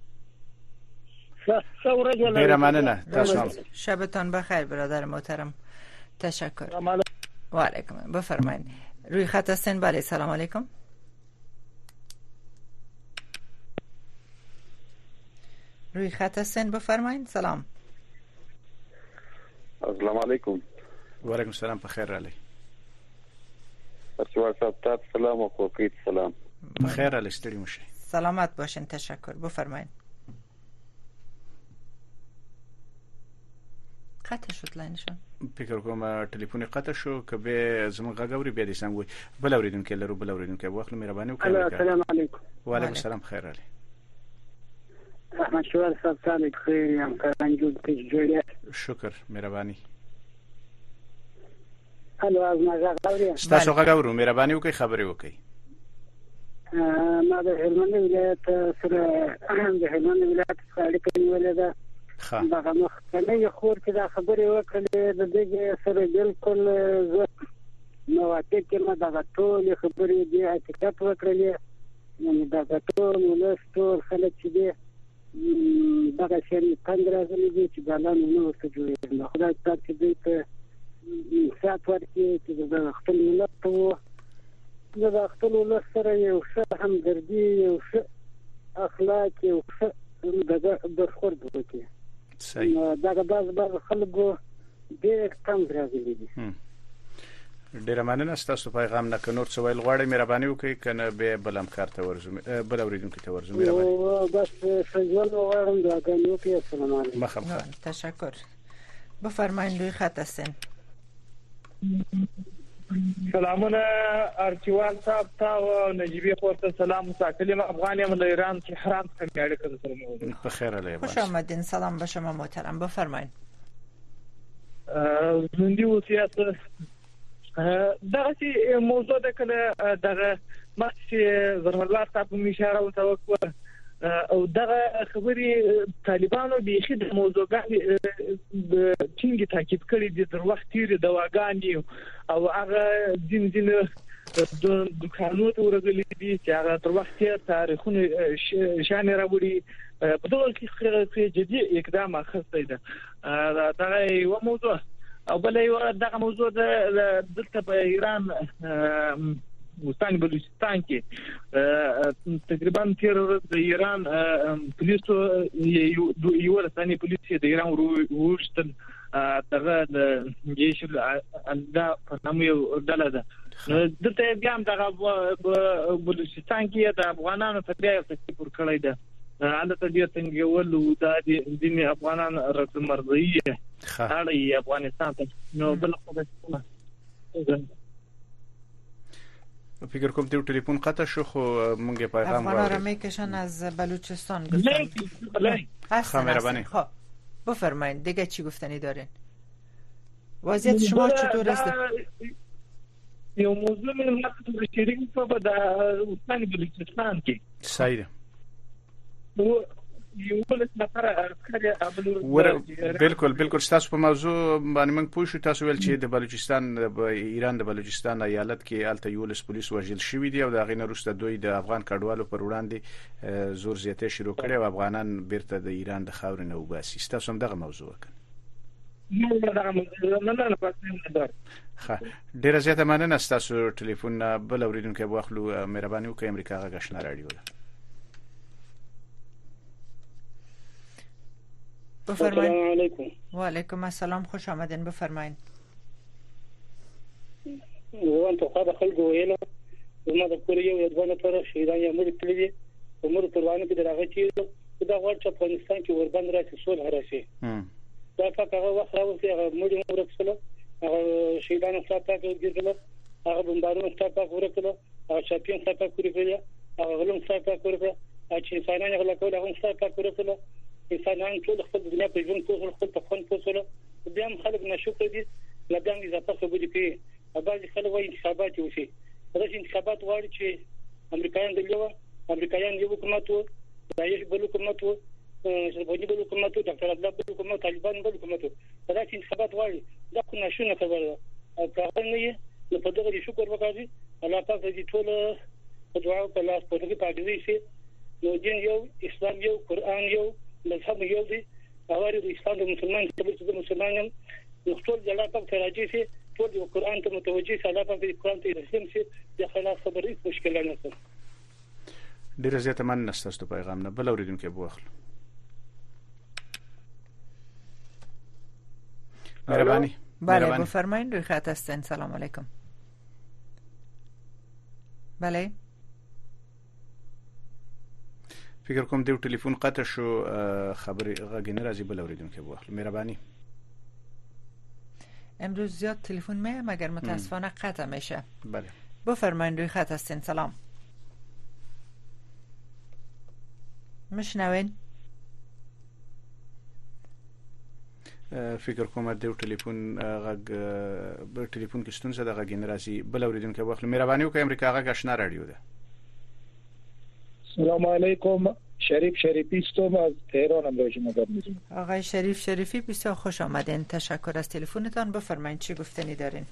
ډیر مننه تاسو شبتان بخیر برادر محترم تشکر و علیکم بفرمایید روی خط هستین. بله سلام علیکم. روی خط هستین بفرمایید. سلام. السلام علیکم. و علیکم السلام بخیر علی. بچه‌ها صاحب سلام و کوکیت سلام. بخیر علی ستړي مشه. سلامت باشین تشکر بفرمایید. قطع شد لاینشون فکر کوم ټلیفون قطع شو که به زموږ غاوري بیا دې څنګه وي بل اوریدونکو لرو بل اوریدونکو واخلو مهرباني وکړئ. السلام علیکم. وعلیکم السلام خیر علي. احمد شوال صاحب تعالی خیر یم کاران جوړ کړی جوړه شکر مهرباني. الو از ما غاوري تاسو غاورو مهرباني وکړئ خبري وکړئ. ما د هلمند ولایت سره د هلمند ولایت څخه اړیکه نیولې ده. دا مختلفه خور چې دا خبرې وکړې د دې سره بالکل موافق یم. دا ټول خبرې دي حقیقت وکړلې نو دا ټول ولستور خلک چې دي دا شری پندره ځلې دي چې ګلان نو څه جوړې نه خدای پاک دې ته سات ورکړي چې دا خپل ملت ته دا خپل ولس سره یو ښه همدردي یو ښه اخلاق یو ښه دغه برخورد وکړي. صحیح. دا د باز باز خلکو ډېر کم راغلي دي. ډېر مننه ستاسو پیغام نه کنور څه ویل غواړئ مهرباني وکړئ کنه به بلم کار ته ورزو بل اوریدونکو ته ورزو مهرباني. او بس فجوال وغواړم دا غنیو کې السلام علیکم. مخم تشکر بفرمایید روی خط هستین. سلامونه ارچوال صاحب تا او نجیبی خورته سلام مساکلم افغان یم له ایران تهران څخه اړیکه سره موجود. بخیر علی. خوش آمدین. سلام به شما محترم بفرمایید. زندگی و سیاست دغه موضوع ده کله دغه مخکې زرم الله صاحب اشاره وکړه او دغه خبري طالبانو بیخي د موضوعګان د ټینګ تاکید کړی دي تر وخت تیر دواګانی او هغه دین دین د دکانونو ته ورغلي دي چې هغه تر وخت تاریخونه شان راوړي په دغه کې جدي اقدام اخیستی ده. دا یو موضوع او بل یو دغه موضوع د دلته په ایران وستان بلوچستان کې تقریبا تیر د ایران پولیسو یو رسنی پولیس د ایران وروشتل دغه د جيش الله په نامه یو ډله ده دلته بیا هم دغه بلوچستان کې د افغانانو په بیا څه پر کړی ده عادت دې څنګه ولو د دې افغانان رد مرضیه اړي افغانستان ته نو بل خو به فکر کوم ته ټلیفون قطع شو خو مونږه پیغام افغان را میکشن از بلوچستان گفتن خب خب بفرمایید دیگه چی گفتنی دارین وضعیت شما چطور است یو موضوع من مطلب شریک په د وطن بلوچستان کې صحیح نو یو بل څه ور بالکل بالکل تاسو په موضوع باندې موږ پوه شو تاسو ول چې د بلوچستان د ایران د بلوچستان ایالت کې الته یولس پولیس وژل شوی دی او د غینه وروسته دوی د افغان کډوالو پر وړاندې زور زیاته شروع کړي او افغانان بیرته د ایران د خاورې نه وباسي تاسو هم دغه موضوع وکړئ نو دغه موضوع نه نه پاتې نه ښه ډیره زیاته مننه تاسو ټلیفون بل اوریدونکو واخلو مهرباني وکړئ امریکا غږ آشنا رادیو ده بفرمایید. السلام علیکم. و علیکم السلام، خوش آمدین، بفرمایید. وان ته خو خلکو ویل زما د کور یو یادونه پر شهیدان یې مړ کړی دي عمر پروانه کې درغه چې دا غوړ چې افغانستان کې وربند راځي سول هراسي دا هغه وخت راوځي هغه مړ عمر کړل هغه شهیدانو ستاسو ته ورګل هغه بمبارونو ستاسو ورکړل هغه چاپین ستاسو ورکړل هغه غلم ستاسو ورکړل چې انسانانو غلا کول هغه ستاسو ورکړل انسانان ټول خپل دنیا په ژوند کې خپل په خپل پوسوله بیا هم خلک نشوکر دي لا بیا هم اضافه خبرې کوي بعض خلک وايي انتخابات وشي دا چې انتخابات وایي چې امریکایان دلته امریکایان یو حکومت وو دایښ بل حکومت وو ژبونی بل حکومت وو ډاکټر عبد الله بل حکومت طالبان بل حکومت وو دا چې انتخابات وایي دا خو نشونه خبره او کار نه یې نو په دغه شکر وکړي الله پاک دې ټول په دعا او په لاس په دې پاتې شي نو دین یو اسلام یو قران یو مذهب یو دی هغه د اسلام د مسلمان د مسلمانانو نو ټول د الله پاک راځي چې ټول د قران ته متوجي ساده په قران ته رسم شي د خلاص خبرې مشکل نه ده. ډیره زیاته مننه ستاسو پیغام نه بل اوریدونکو بوخل مهرباني. بله بفرمایید روی خط هستین. سلام علیکم. بله فکر کوم دیو ټلیفون قطع شو خبري غږ نه راځي بل اوریدونکو بوخل مهرباني. امروز زیاد تلفن میه مگر متاسفانه قطع میشه. بله بفرمایید روی خط هستین. سلام مشنوین. فکر کوم دیو ټلیفون غږ به ټلیفون کې ستونزه د غږ نه راځي بل اوریدونکو بوخل مهرباني وکړئ امریکا غږ آشنا رادیو ده. سلام علیکم، شریف شریفی هستم از تهران امروز مدام می‌کنم. آقای شریف شریفی بسیار خوش آمدین. تشکر از تلفنتان. بفرمایید چی گفتنی دارین؟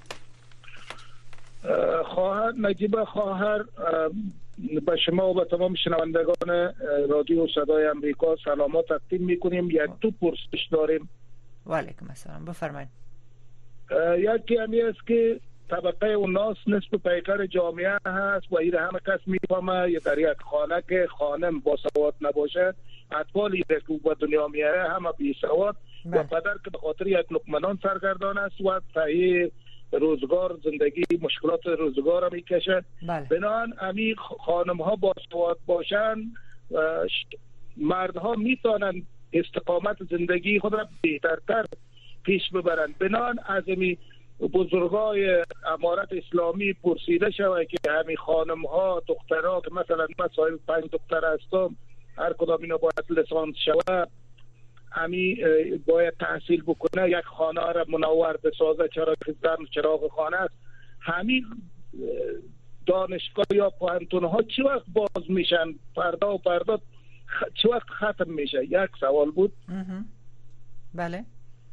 خواهر نجیبه خواهر به شما و به تمام شنوندگان رادیو صدای آمریکا سلامات تقدیم می‌کنیم. یک دو پرسش داریم. و علیکم السلام، بفرمایید. یکی همی است که طبقه و ناس نصف پیکر جامعه هست و این همه کس میفهمه یا در یک خانه که خانم با سواد نباشه اطفالی که به دنیا میاره همه بی سواد و پدر که به خاطر یک لقمه سرگردان است و تهیه روزگار زندگی مشکلات روزگار هم میکشه. بنابراین امی خانم ها با سواد باشن مردها میتونن استقامت زندگی خود را بهترتر پیش ببرن. بنابراین از امی بزرگای امارت اسلامی پرسیده شود که همین خانم ها دخترها که مثلا من صاحب پنج دختر هستم هر کدام اینا باید لیسانس شود همی باید تحصیل بکنه یک خانه را منور بسازه چرا که زن چراغ خانه است. همین دانشگاه یا پوهنتون ها چی وقت باز میشن فردا و فردا چی وقت ختم میشه؟ یک سوال بود. بله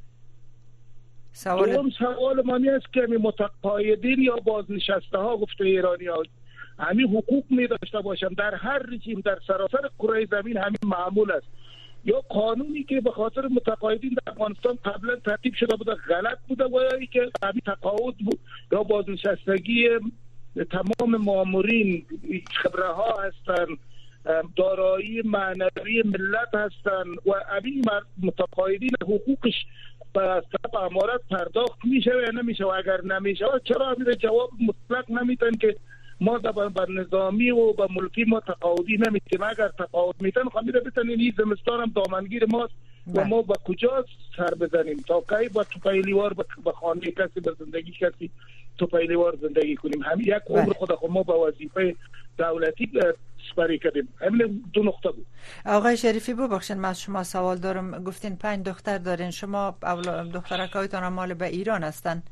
سوال دوم سوال مانی است که همین متقاعدین یا بازنشسته ها گفته ایرانی ها همین حقوق می داشته باشند در هر رژیم در سراسر کره زمین همین معمول است. یا قانونی که به خاطر متقاعدین در افغانستان قبلا ترتیب شده بوده غلط بوده و یا که همین تقاعد بود یا بازنشستگی تمام مامورین خبره ها هستن، دارایی معنوی ملت هستن و همین متقاعدین حقوقش به طرف امارات پرداخت میشه یا نمیشه و اگر نمیشه چرا همین جواب مطلق نمیتن که ما بر نظامی و به ملکی ما تقاعدی نمیتیم. اگر تقاعد میتن خمیره بتنین این زمستان هم دامنگیر ماست و ما با کجا سر بزنیم تا کی با توپیلیوار به خانه کسی به زندگی کسی توپیلیوار زندگی کنیم. همین یک عمر خود خود ما با وظیفه دولتی سپری کردیم. همین دو نقطه بود. آقای شریفی ببخشید من از شما سوال دارم. گفتین پنج دختر دارین، شما دخترکایتان مال به ایران هستن؟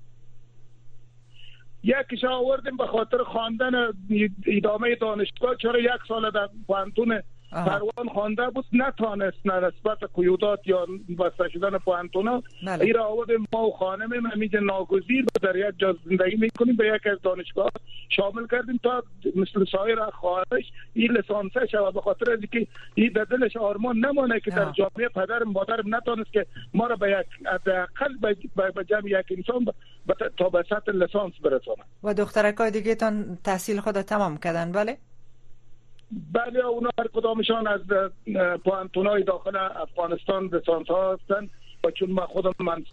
یکیش آوردیم به خاطر خواندن ادامه دانشگاه، چرا یک سال در پوانتون پروان خوانده بود نتانست نسبت قیودات یا بسته شدن پوانتونا بله. ای را آوردیم ما و خانمیم همینجا ناگزیر در یک جا زندگی میکنیم به یک از دانشگاه شامل کردیم تا مثل سایر خواهرش این لسانسه شود به خاطر اینکه این در دلش آرمان نمانه که در جامعه پدرم مادرم نتانست که ما را به یک حداقل به جمع یک انسان تا به سطح لسانس برسانه. و دخترکای دیگه تان تحصیل خود تمام کردن؟ بله بله اونا هر کدامشان از پوانتونای داخل افغانستان لسانس ها هستن و چون من خودم من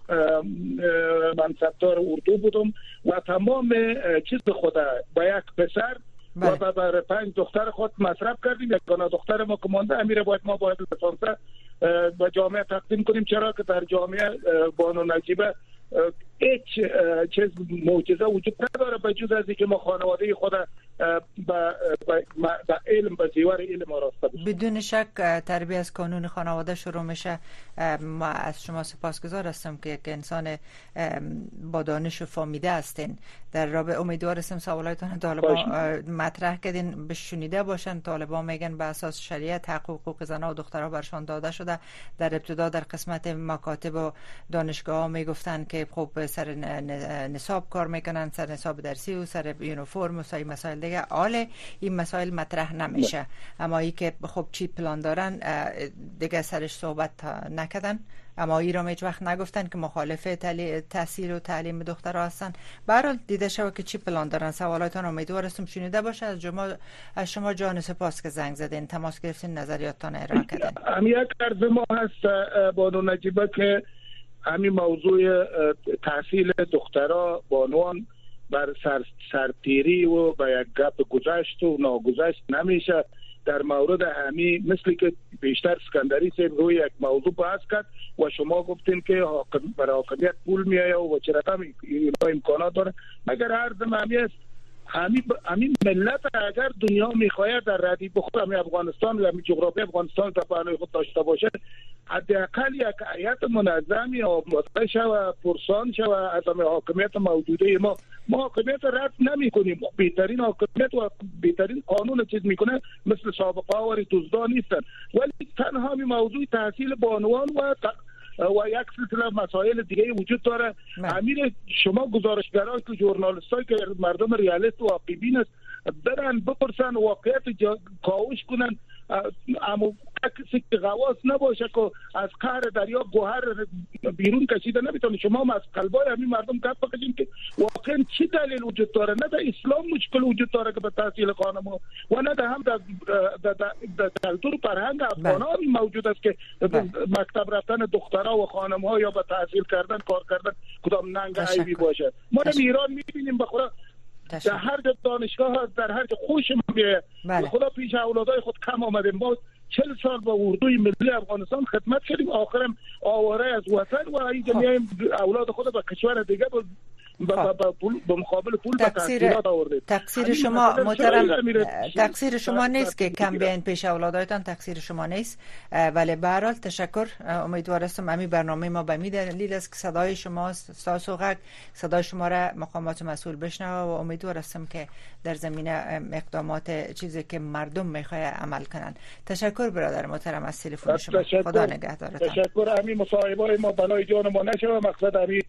منصبدار اردو بودم و تمام چیز خود با یک پسر بله. و برای پنج دختر خود مصرف کردیم. یک دختر ما که مانده امیره باید ما باید لسانس به جامعه تقدیم کنیم، چرا که در جامعه بانو نجیبه هیچ چیز معجزه وجود نداره به جز از اینکه ما خانواده خود با علم به زیور علم آراسته باشیم. بدون شک تربیت از کانون خانواده شروع میشه. ما از شما سپاسگزار هستم که یک انسان با دانش و فهمیده هستین. در رابطه امیدوار هستم سوالاتتون طالبان مطرح کردین بشنیده باشن. طالبان میگن به اساس شریعت حقوق حقوق زنان و دخترها برشان داده شده. در ابتدا در قسمت مکاتب و دانشگاه ها میگفتن که خب سر نصاب کار میکنن، سر نصاب درسی و سر یونیفرم و سایر مسائل دیگه. حال این مسائل مطرح نمیشه، اما ای که خب چی پلان دارن دیگه سرش صحبت نکردن. اما ای را هیچ وقت نگفتن که مخالف تحصیل و تعلیم دخترها هستن. برحال دیده شو که چی پلان دارن. سوالاتون امیدوار هستم شنیده باشه. از شما از شما جان سپاس که زنگ زدین، تماس گرفتین، نظریاتتان ارائه کردین. هم یک عرض ما هست بانو نجیبه که همین موضوع تحصیل دخترها بانوان بر سر سرتیری و به یک گپ گذشت و ناگذشت نمیشه. در مورد همی مثل که بیشتر اسکندری صاحب روی یک موضوع بحث کرد و شما گفتین که برای حاکمیت پول میایه و چه رقم امکانات داره. مگر عرض همی است همین همین ملت اگر دنیا میخواهد در ردیف خود همین افغانستان و همین جغرافی افغانستان تا پهنای خود داشته باشه حداقل یک هیئت منظمی آماده شود پرسان شود از همین حاکمیت موجوده ما. ما حاکمیت رد نمی کنیم. بهترین حاکمیت و بهترین قانون چیز میکنه مثل سابقه ها و دزدان نیستن، ولی تنها همین موضوع تحصیل بانوان و و یک سلسله مسائل دیگه وجود داره. امیر شما گزارشگران که ژورنالیستای که مردم ریالیست و واقع‌بین است برن بپرسن واقعیت کاوش کنن، اما کسی که غواص نباشه که از قعر دریا گوهر بیرون کشیده نمیتونه. شما هم از قلبای همین مردم گپ بکشین که واقعا چی دلیل وجود داره. نه در اسلام مشکل وجود داره که به تحصیل خانم و نه در هم در کلتور فرهنگ افغان ها موجود است که مکتب رفتن دخترها و خانم ها یا به تحصیل کردن کار کردن کدام ننگ عیبی باشه. ما در ایران میبینیم بخدا در هر جا دانشگاه هست، در هر جا خوشم بیایه. بله. خدا پیش اولادای خود کم آمدیم. ما چل سال با اردوی ملی افغانستان خدمت کردیم، آخرم آواره از وطن و اینجا میایم اولاد خود به کشور دیگه به مقابل پول به تحصیلات آورده. تقصیر شما محترم تقصیر شما نیست که کم بیاین پیش اولادایتان، تقصیر شما نیست. ولی به هر حال تشکر. امیدوار هستم همین برنامه ما به می دلیل است که صدای شما ساسوغک صدای شما را مقامات مسئول بشنوه و امیدوار هستم که در زمینه اقدامات چیزی که مردم میخواد عمل کنن. تشکر برادر محترم از تلفن شما. خدا نگهدارتان. تشکر. همین مصاحبه ما بلای جان ما نشه. مقصد همین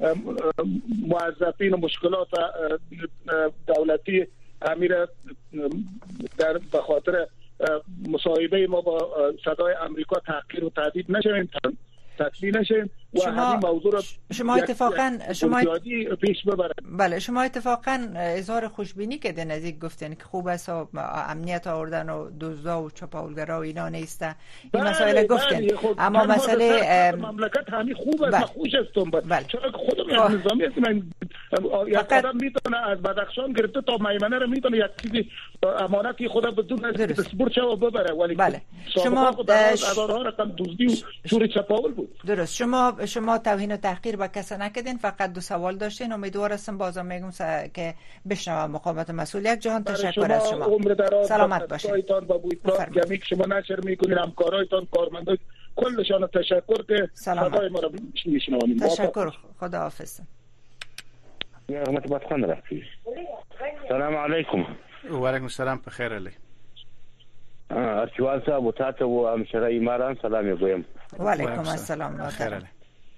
موظفین و مشکلات دولتی امیر در به خاطر مصاحبه ما با صدای آمریکا تحقیر و تهدید نشویم، تسلیم نشیم و همین موضوع را شما اتفاقا شما پیش ببرید. بله شما اتفاقا اظهار خوشبینی کردین از این گفتن که خوب است امنیت آوردن و دزدا و چپاولگرا و اینا نیست. این مسائل گفتن اما مسئله مملکت همین خوب است، خوش است. چرا خودم نظامی هستم، یک آدم میتونه از بدخشان گرفته تا میمنه رو میتونه یک چیزی امانتی خدا بدون اسپورت شو ببره، ولی بله شما هزارها رقم دزدی و چور چپاول بود. درست. شما شما توهین و تحقیر به کسی نکردین، فقط دو سوال داشتین. امیدوار هستم بازم میگم که بشنوم مقامات مسئول. یک جهان تشکر از شما. سلامت باشید. گمی که شما نشر میکنین، همکارایتان، کارمندای کلشان تشکر که صدای ما رو میشنوید. تشکر. خدا حافظ. یا رحمت الله خان رفتی. سلام علیکم. و علیکم السلام. بخیر علی. ارچوان صاحب و تاسو او همشره ایماران سلام یې و علیکم السلام. خیر علی.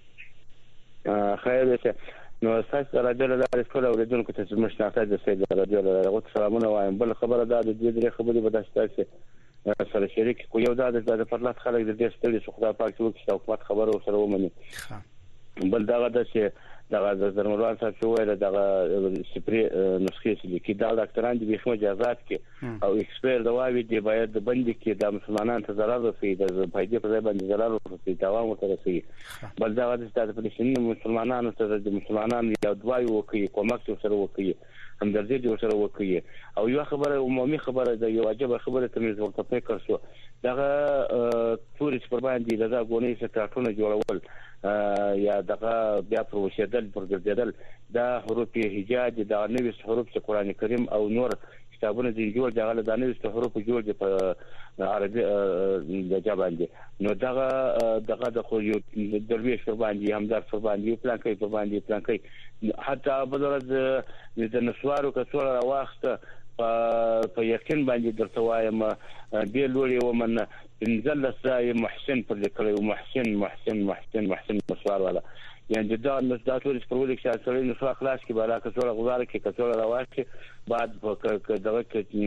خیر ده. نو تاسو راځي له دې ټول اوریدونکو ته زموږ نه تاسو د سید راډیو له غوښتنه سلامونه وایم. بل خبره ده د دې درې خبرې به تاسو سره شریک کو. یو دا د پرلط خلک د دې ستړي شو خدای پاک چې وکړي حکومت خبره سره ومني. بل دا ده چې دا د زرمروان صاحب چې وایي دا سپری نسخې چې کې دا ډاکټران دي به مجازات کې او ایکسپایر دواوی دی باید بندي کې د مسلمانانو ته ضرر رسوي، د فائدې په ځای باندې ضرر رسوي، دوام ورته رسوي. بل دا د ستاسو په لسنې مسلمانانو ته د مسلمانانو یو دوايي وکړي، کومک سره وکړي، همدردي دې سره وکړي. او یو خبره عمومي خبره ده، یو عجبه خبره ته مې ورته فکر شو. دغه تورست پر باندې دغه غونې سټاټونه جوړول یا دغه بیا پروسیدل پرګردل دا حروف هجاج دا نوې حروف چې قران کریم او نور کتابونه دي جوړ دغه د نوې حروف جوړ دي په عربي د جبان دي. نو دغه دغه د خو یو درویش پر باندې همدار پر باندې پلان کوي پر باندې پلان کوي. حتی بدرز د نسوارو کڅوړه واخته په یقین باندې درته وایم دی لوري ومن انزل سای محسن پر ذکر محسن محسن محسن محسن مسوار والا يعني دا دا ټول سپرول کې اصلي نو خلاص کې بالا کڅوړه غزار کې کڅوړه راوځي بعد دغه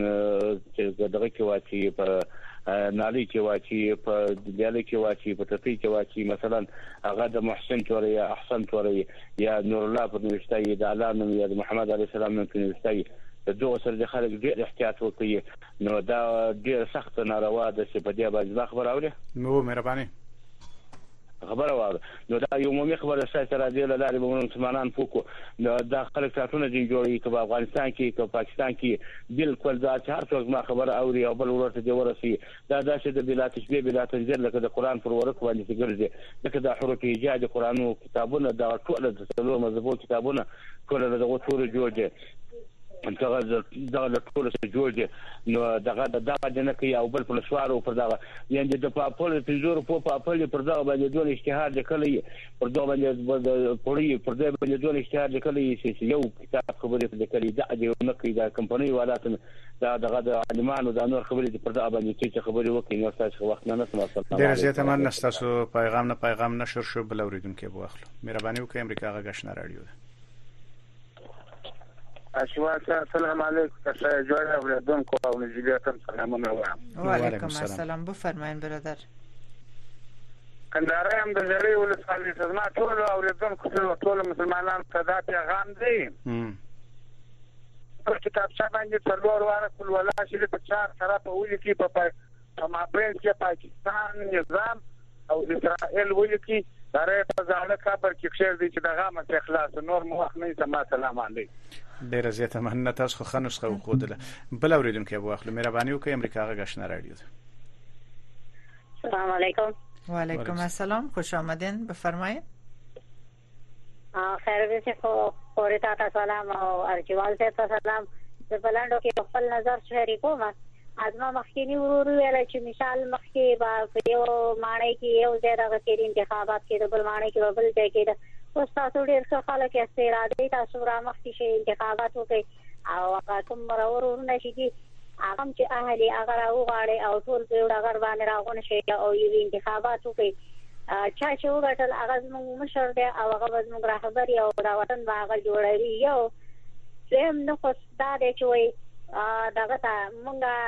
کې دغه کې واچي په نالي کې واچي په دیاله کې واچي په تپی کې واچي. مثلا هغه د محسن توري یا احسن توري یا نور الله په نوشتای د اعلان یا د محمد عليه السلام په نوشتای د دوه سره د خلک ډېر احتیاط وکړي. نو دا ډېر سخت ناروا ده چې په دې باندې خبر اوري. نو مهرباني خبره واره. نو دا یو عمومي خبره سره راځي له لارې به مسلمانان فوکو دا خلک ساتونه دي جوړي په افغانستان کې په پاکستان کې بالکل دا چې هر څوک ما خبر اوري او بل ورته دی ورسي دا داسې د بلا تشبيه بلا تنزيل لکه د قران پر ورک باندې څنګه لکه د حروف ایجاد قران او کتابونه دا ټول د څلور مذهبو کتابونه ټول دغه ټول جوړ دي دغه دغه ټول څه جوړ دي. نو دغه دغه د نه کوي او بل په سوارو پر دغه یعنی د پاپل پنځور په پاپل پر دغه باندې دوه اشتهار لیکلي پر دغه باندې پوری پر دغه باندې دوه اشتهار لیکلي چې یو کتاب خبرې لیکلي دا د نه کوي دا کمپنۍ والات دا دغه د عالمانو د نور خبرې پر دغه باندې چې خبرې وکړي. نو تاسو وخت نه نسم ډیر زیات من تاسو پیغام نه پیغام نشر شو بل اوریدونکو به واخلو. مهرباني وکړئ. امریکا غږ رادیو اشوان سلام علیکم. تاسو جوړ اوریدونکو او نجیبیاتم سلامونه وایم. و علیکم السلام. بفرمایئ برادر. کندهار هم د جری ولسوالۍ خدمت ټول اوریدونکو ټول مسلمانانو ته دا پیغام دی. په کتابچه باندې څلور واره کول ولا شي په چار طرف ولیکي په په مابین کې پاکستان نظام او اسرائیل ولیکي دغه په ځاله خبر کې خیر دي چې دغه مت اخلاص نور مو وخت نه سم. سلام علیکم. ډیر زیاته مننه. تاسو خو خنوس خو خودله بل اوریدونکو به واخلو. مهرباني وکړئ. امریکا غږ آشنا رادیو. سلام علیکم. و علیکم السلام. خوش آمدین. بفرمایید. خیر دې خو اورتا تاسو سلام او ارجوال ته سلام. د بلندو کې خپل نظر شریکوم. ازما مخکینی ورور ویل چې مثال مخکې با یو مانای کې یو ځای دغه کې انتخابات کې د بل مانای کې بل ځای کې اوس تاسو ډېر څه خلک استراده تاسو را مخکې شي انتخابات وکړي او کوم ورور نشي چې هغه چې اهلي هغه راوغاړي او ټول په یو ډګر باندې راغون شي او یو انتخابات وکړي. چا چې وګټل هغه زموږ مشر دی او هغه زموږ رهبري او دا وطن هغه جوړوي. یو زم نو خو دا دی چې وایي دغه ته مونږه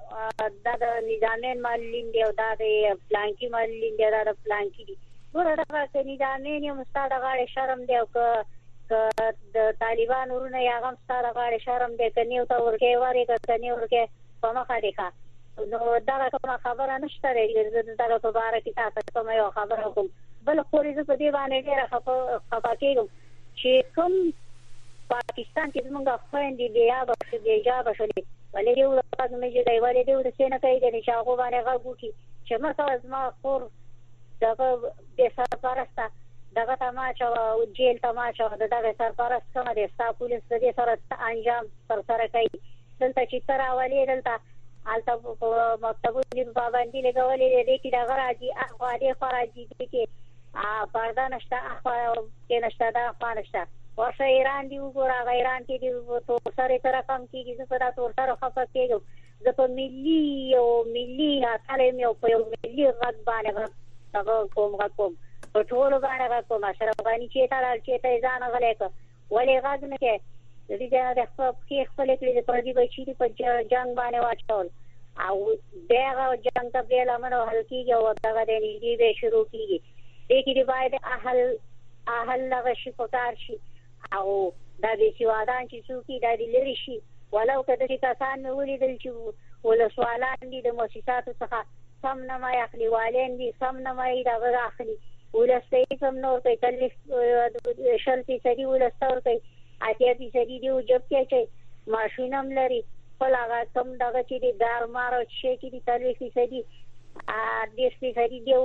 دا د نظامین معلولین دی او دا د پلانکی معلولین دی دا د پلانکی دی ګوره دا چې نظامین یو مستاده غاړه شرم دی او که د طالبان ورونه یا غم ستاره غاړه شرم دی کني او تا ورکه واره کني ورکه په مخه دی ښه نو دا کومه خبره نشته لري دا په باره کې تاسو کومه یو خبره کوم بل خو دې په دې باندې ډیره خپه کېږم چې کوم پاکستان کې زمونږ خويندې بیا به بیا به شولې ولې یو ورځ مې چې دی ولې یو د سینه کوي د نشاغو باندې غوږی چې مثلا زما خور دغه د سرپرسته دغه تماچا او جیل تماچا دغه سرپرست کومه د ستا پولیس د دې سره انجام تر سره کوي دلته چې تر اولې دلته البته مکتبونو باندې لګولې دي چې دغه راځي اخوا دې خراجي دي چې ا پردا نشته اخوا کې نشته دا اخوا نشته ورشه ایران دی وګوره ایران کې دی تو سره تر کم کېږي زه په دا تور سره خفه کېږم زه په ملي او ملي اصل مې په یو ملي غږ باندې هغه کوم غږ کوم په ټول باندې غږ کوم اشرف غني چې تا چې ته ځان غلې کو ولې غږ نه کې د دې د خپل خپل کلی په دې بچی په جنگ باندې واچول او دغه جنگ ته بل امنو حل کیږي او دغه د نږدې به شروع کیږي دې کې باید اهل اهل لغه شي پکار شي او دا د سیوادان چې څوکي د لری شي ولو کده چې کسان ولیدل چې ول سوالان دي د مؤسساتو څخه سم نه ما اخلي والین دي سم نه ما دا اخلي ولسته سم نور په تلف شلتي سړي ولستور کوي اته دي سړي دی جب کې چې ماشینم لري پلاغه سم دغه چې د دار مارو شي چې د تلف سړي ا دې سړي دی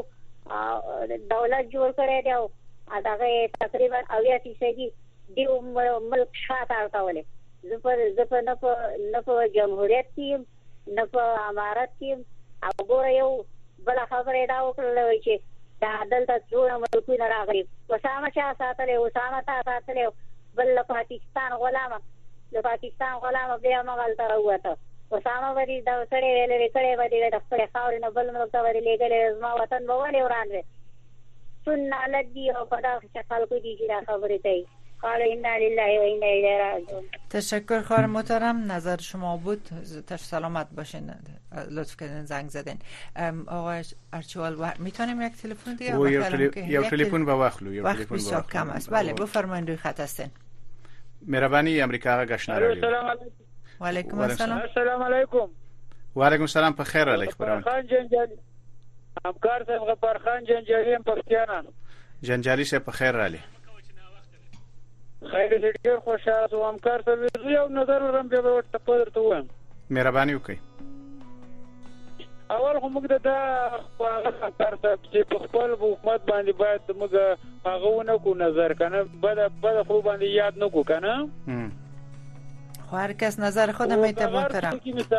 دولت جوړ کړی دی او دغه تقریبا اویا سړي دی ملک شاته راولې زپر زپر نه په نه په جمهوریت کې نه په امارت کې او ګوره یو بل خبره دا وکړل چې دا دلته ټول ملکونه راغلي وسامه چا ساتلې وسامه تا ساتلې بل پاکستان غلامه د پاکستان غلامه بیا مغل تر وته وسامه وري دا سړی ویلې کړي ودی د خپل خاور نه بل ملک ته وري لګلې زما وطن به ولې ورانوي سنت لدی او په دا شکل کې دي چې خبره کوي قال انا لله و انا الیه راجعون. تشکر خواهر محترم نظر شما بود تش سلامت باشین لطف کردین زنگ زدین. آقای ارچوال میتونیم یک تلفن دیگه و یک تلفن با وخلو یک وقت بسیار کم است. بله بفرمایید روی خط هستین. مهربانی امریکا گشنه را سلام علیکم. و علیکم السلام. السلام علیکم. و علیکم السلام په خیر علیک برام. خان جنجالی. همکار صاحب غفار خان جنجالی پښتیانا. جنجالی سے په خیر علی. خیر دې ډیر خوشاله او همکار صاحب زه یو نظر ورم به ورته پدرته وایم. مهرباني وکړئ. اول خو موږ دا هغه کار چې په خپل حکومت باندې باید موږ هغه ونه کو نظر کنه بد بد خو باندې یاد نه کو کنه. خو هر کس نظر خودم ایت محترم.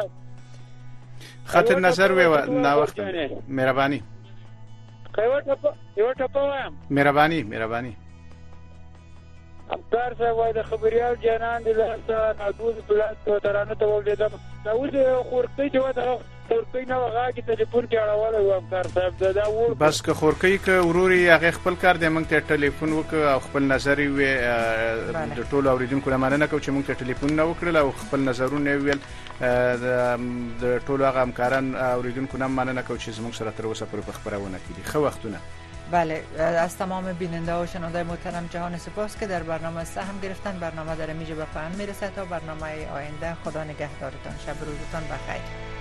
خاطر نظر و نه وخت مهرباني. یو ټپ یو ټپ وایم. مهرباني مهرباني. همکار صاحب وای د خبريال جنان د لاسه نادوز بلاس ته ترانه ته ولیدم دا اوس خورکې چې وته خورکې نه وغاږي ټلیفون کې اړول و همکار صاحب دا ور بس که خورکې ک وروري هغه خپل کار د موږ ته ټلیفون وک او خپل نظر وي د ټولو اوریدونکو لمانه کو چې موږ ته ټلیفون نه وکړل او خپل نظرونه ویل د ټولو هغه همکاران اوریدونکو نه مانه کو چې موږ سره تر اوسه پر خبرونه کړي خو وختونه. بله از تمام بیننده و شنونده محترم جهان سپاس که در برنامه سهم گرفتن. برنامه در اینجا به پایان میرسه تا برنامه آینده. خدا نگهدارتان. شب روزتان بخیر.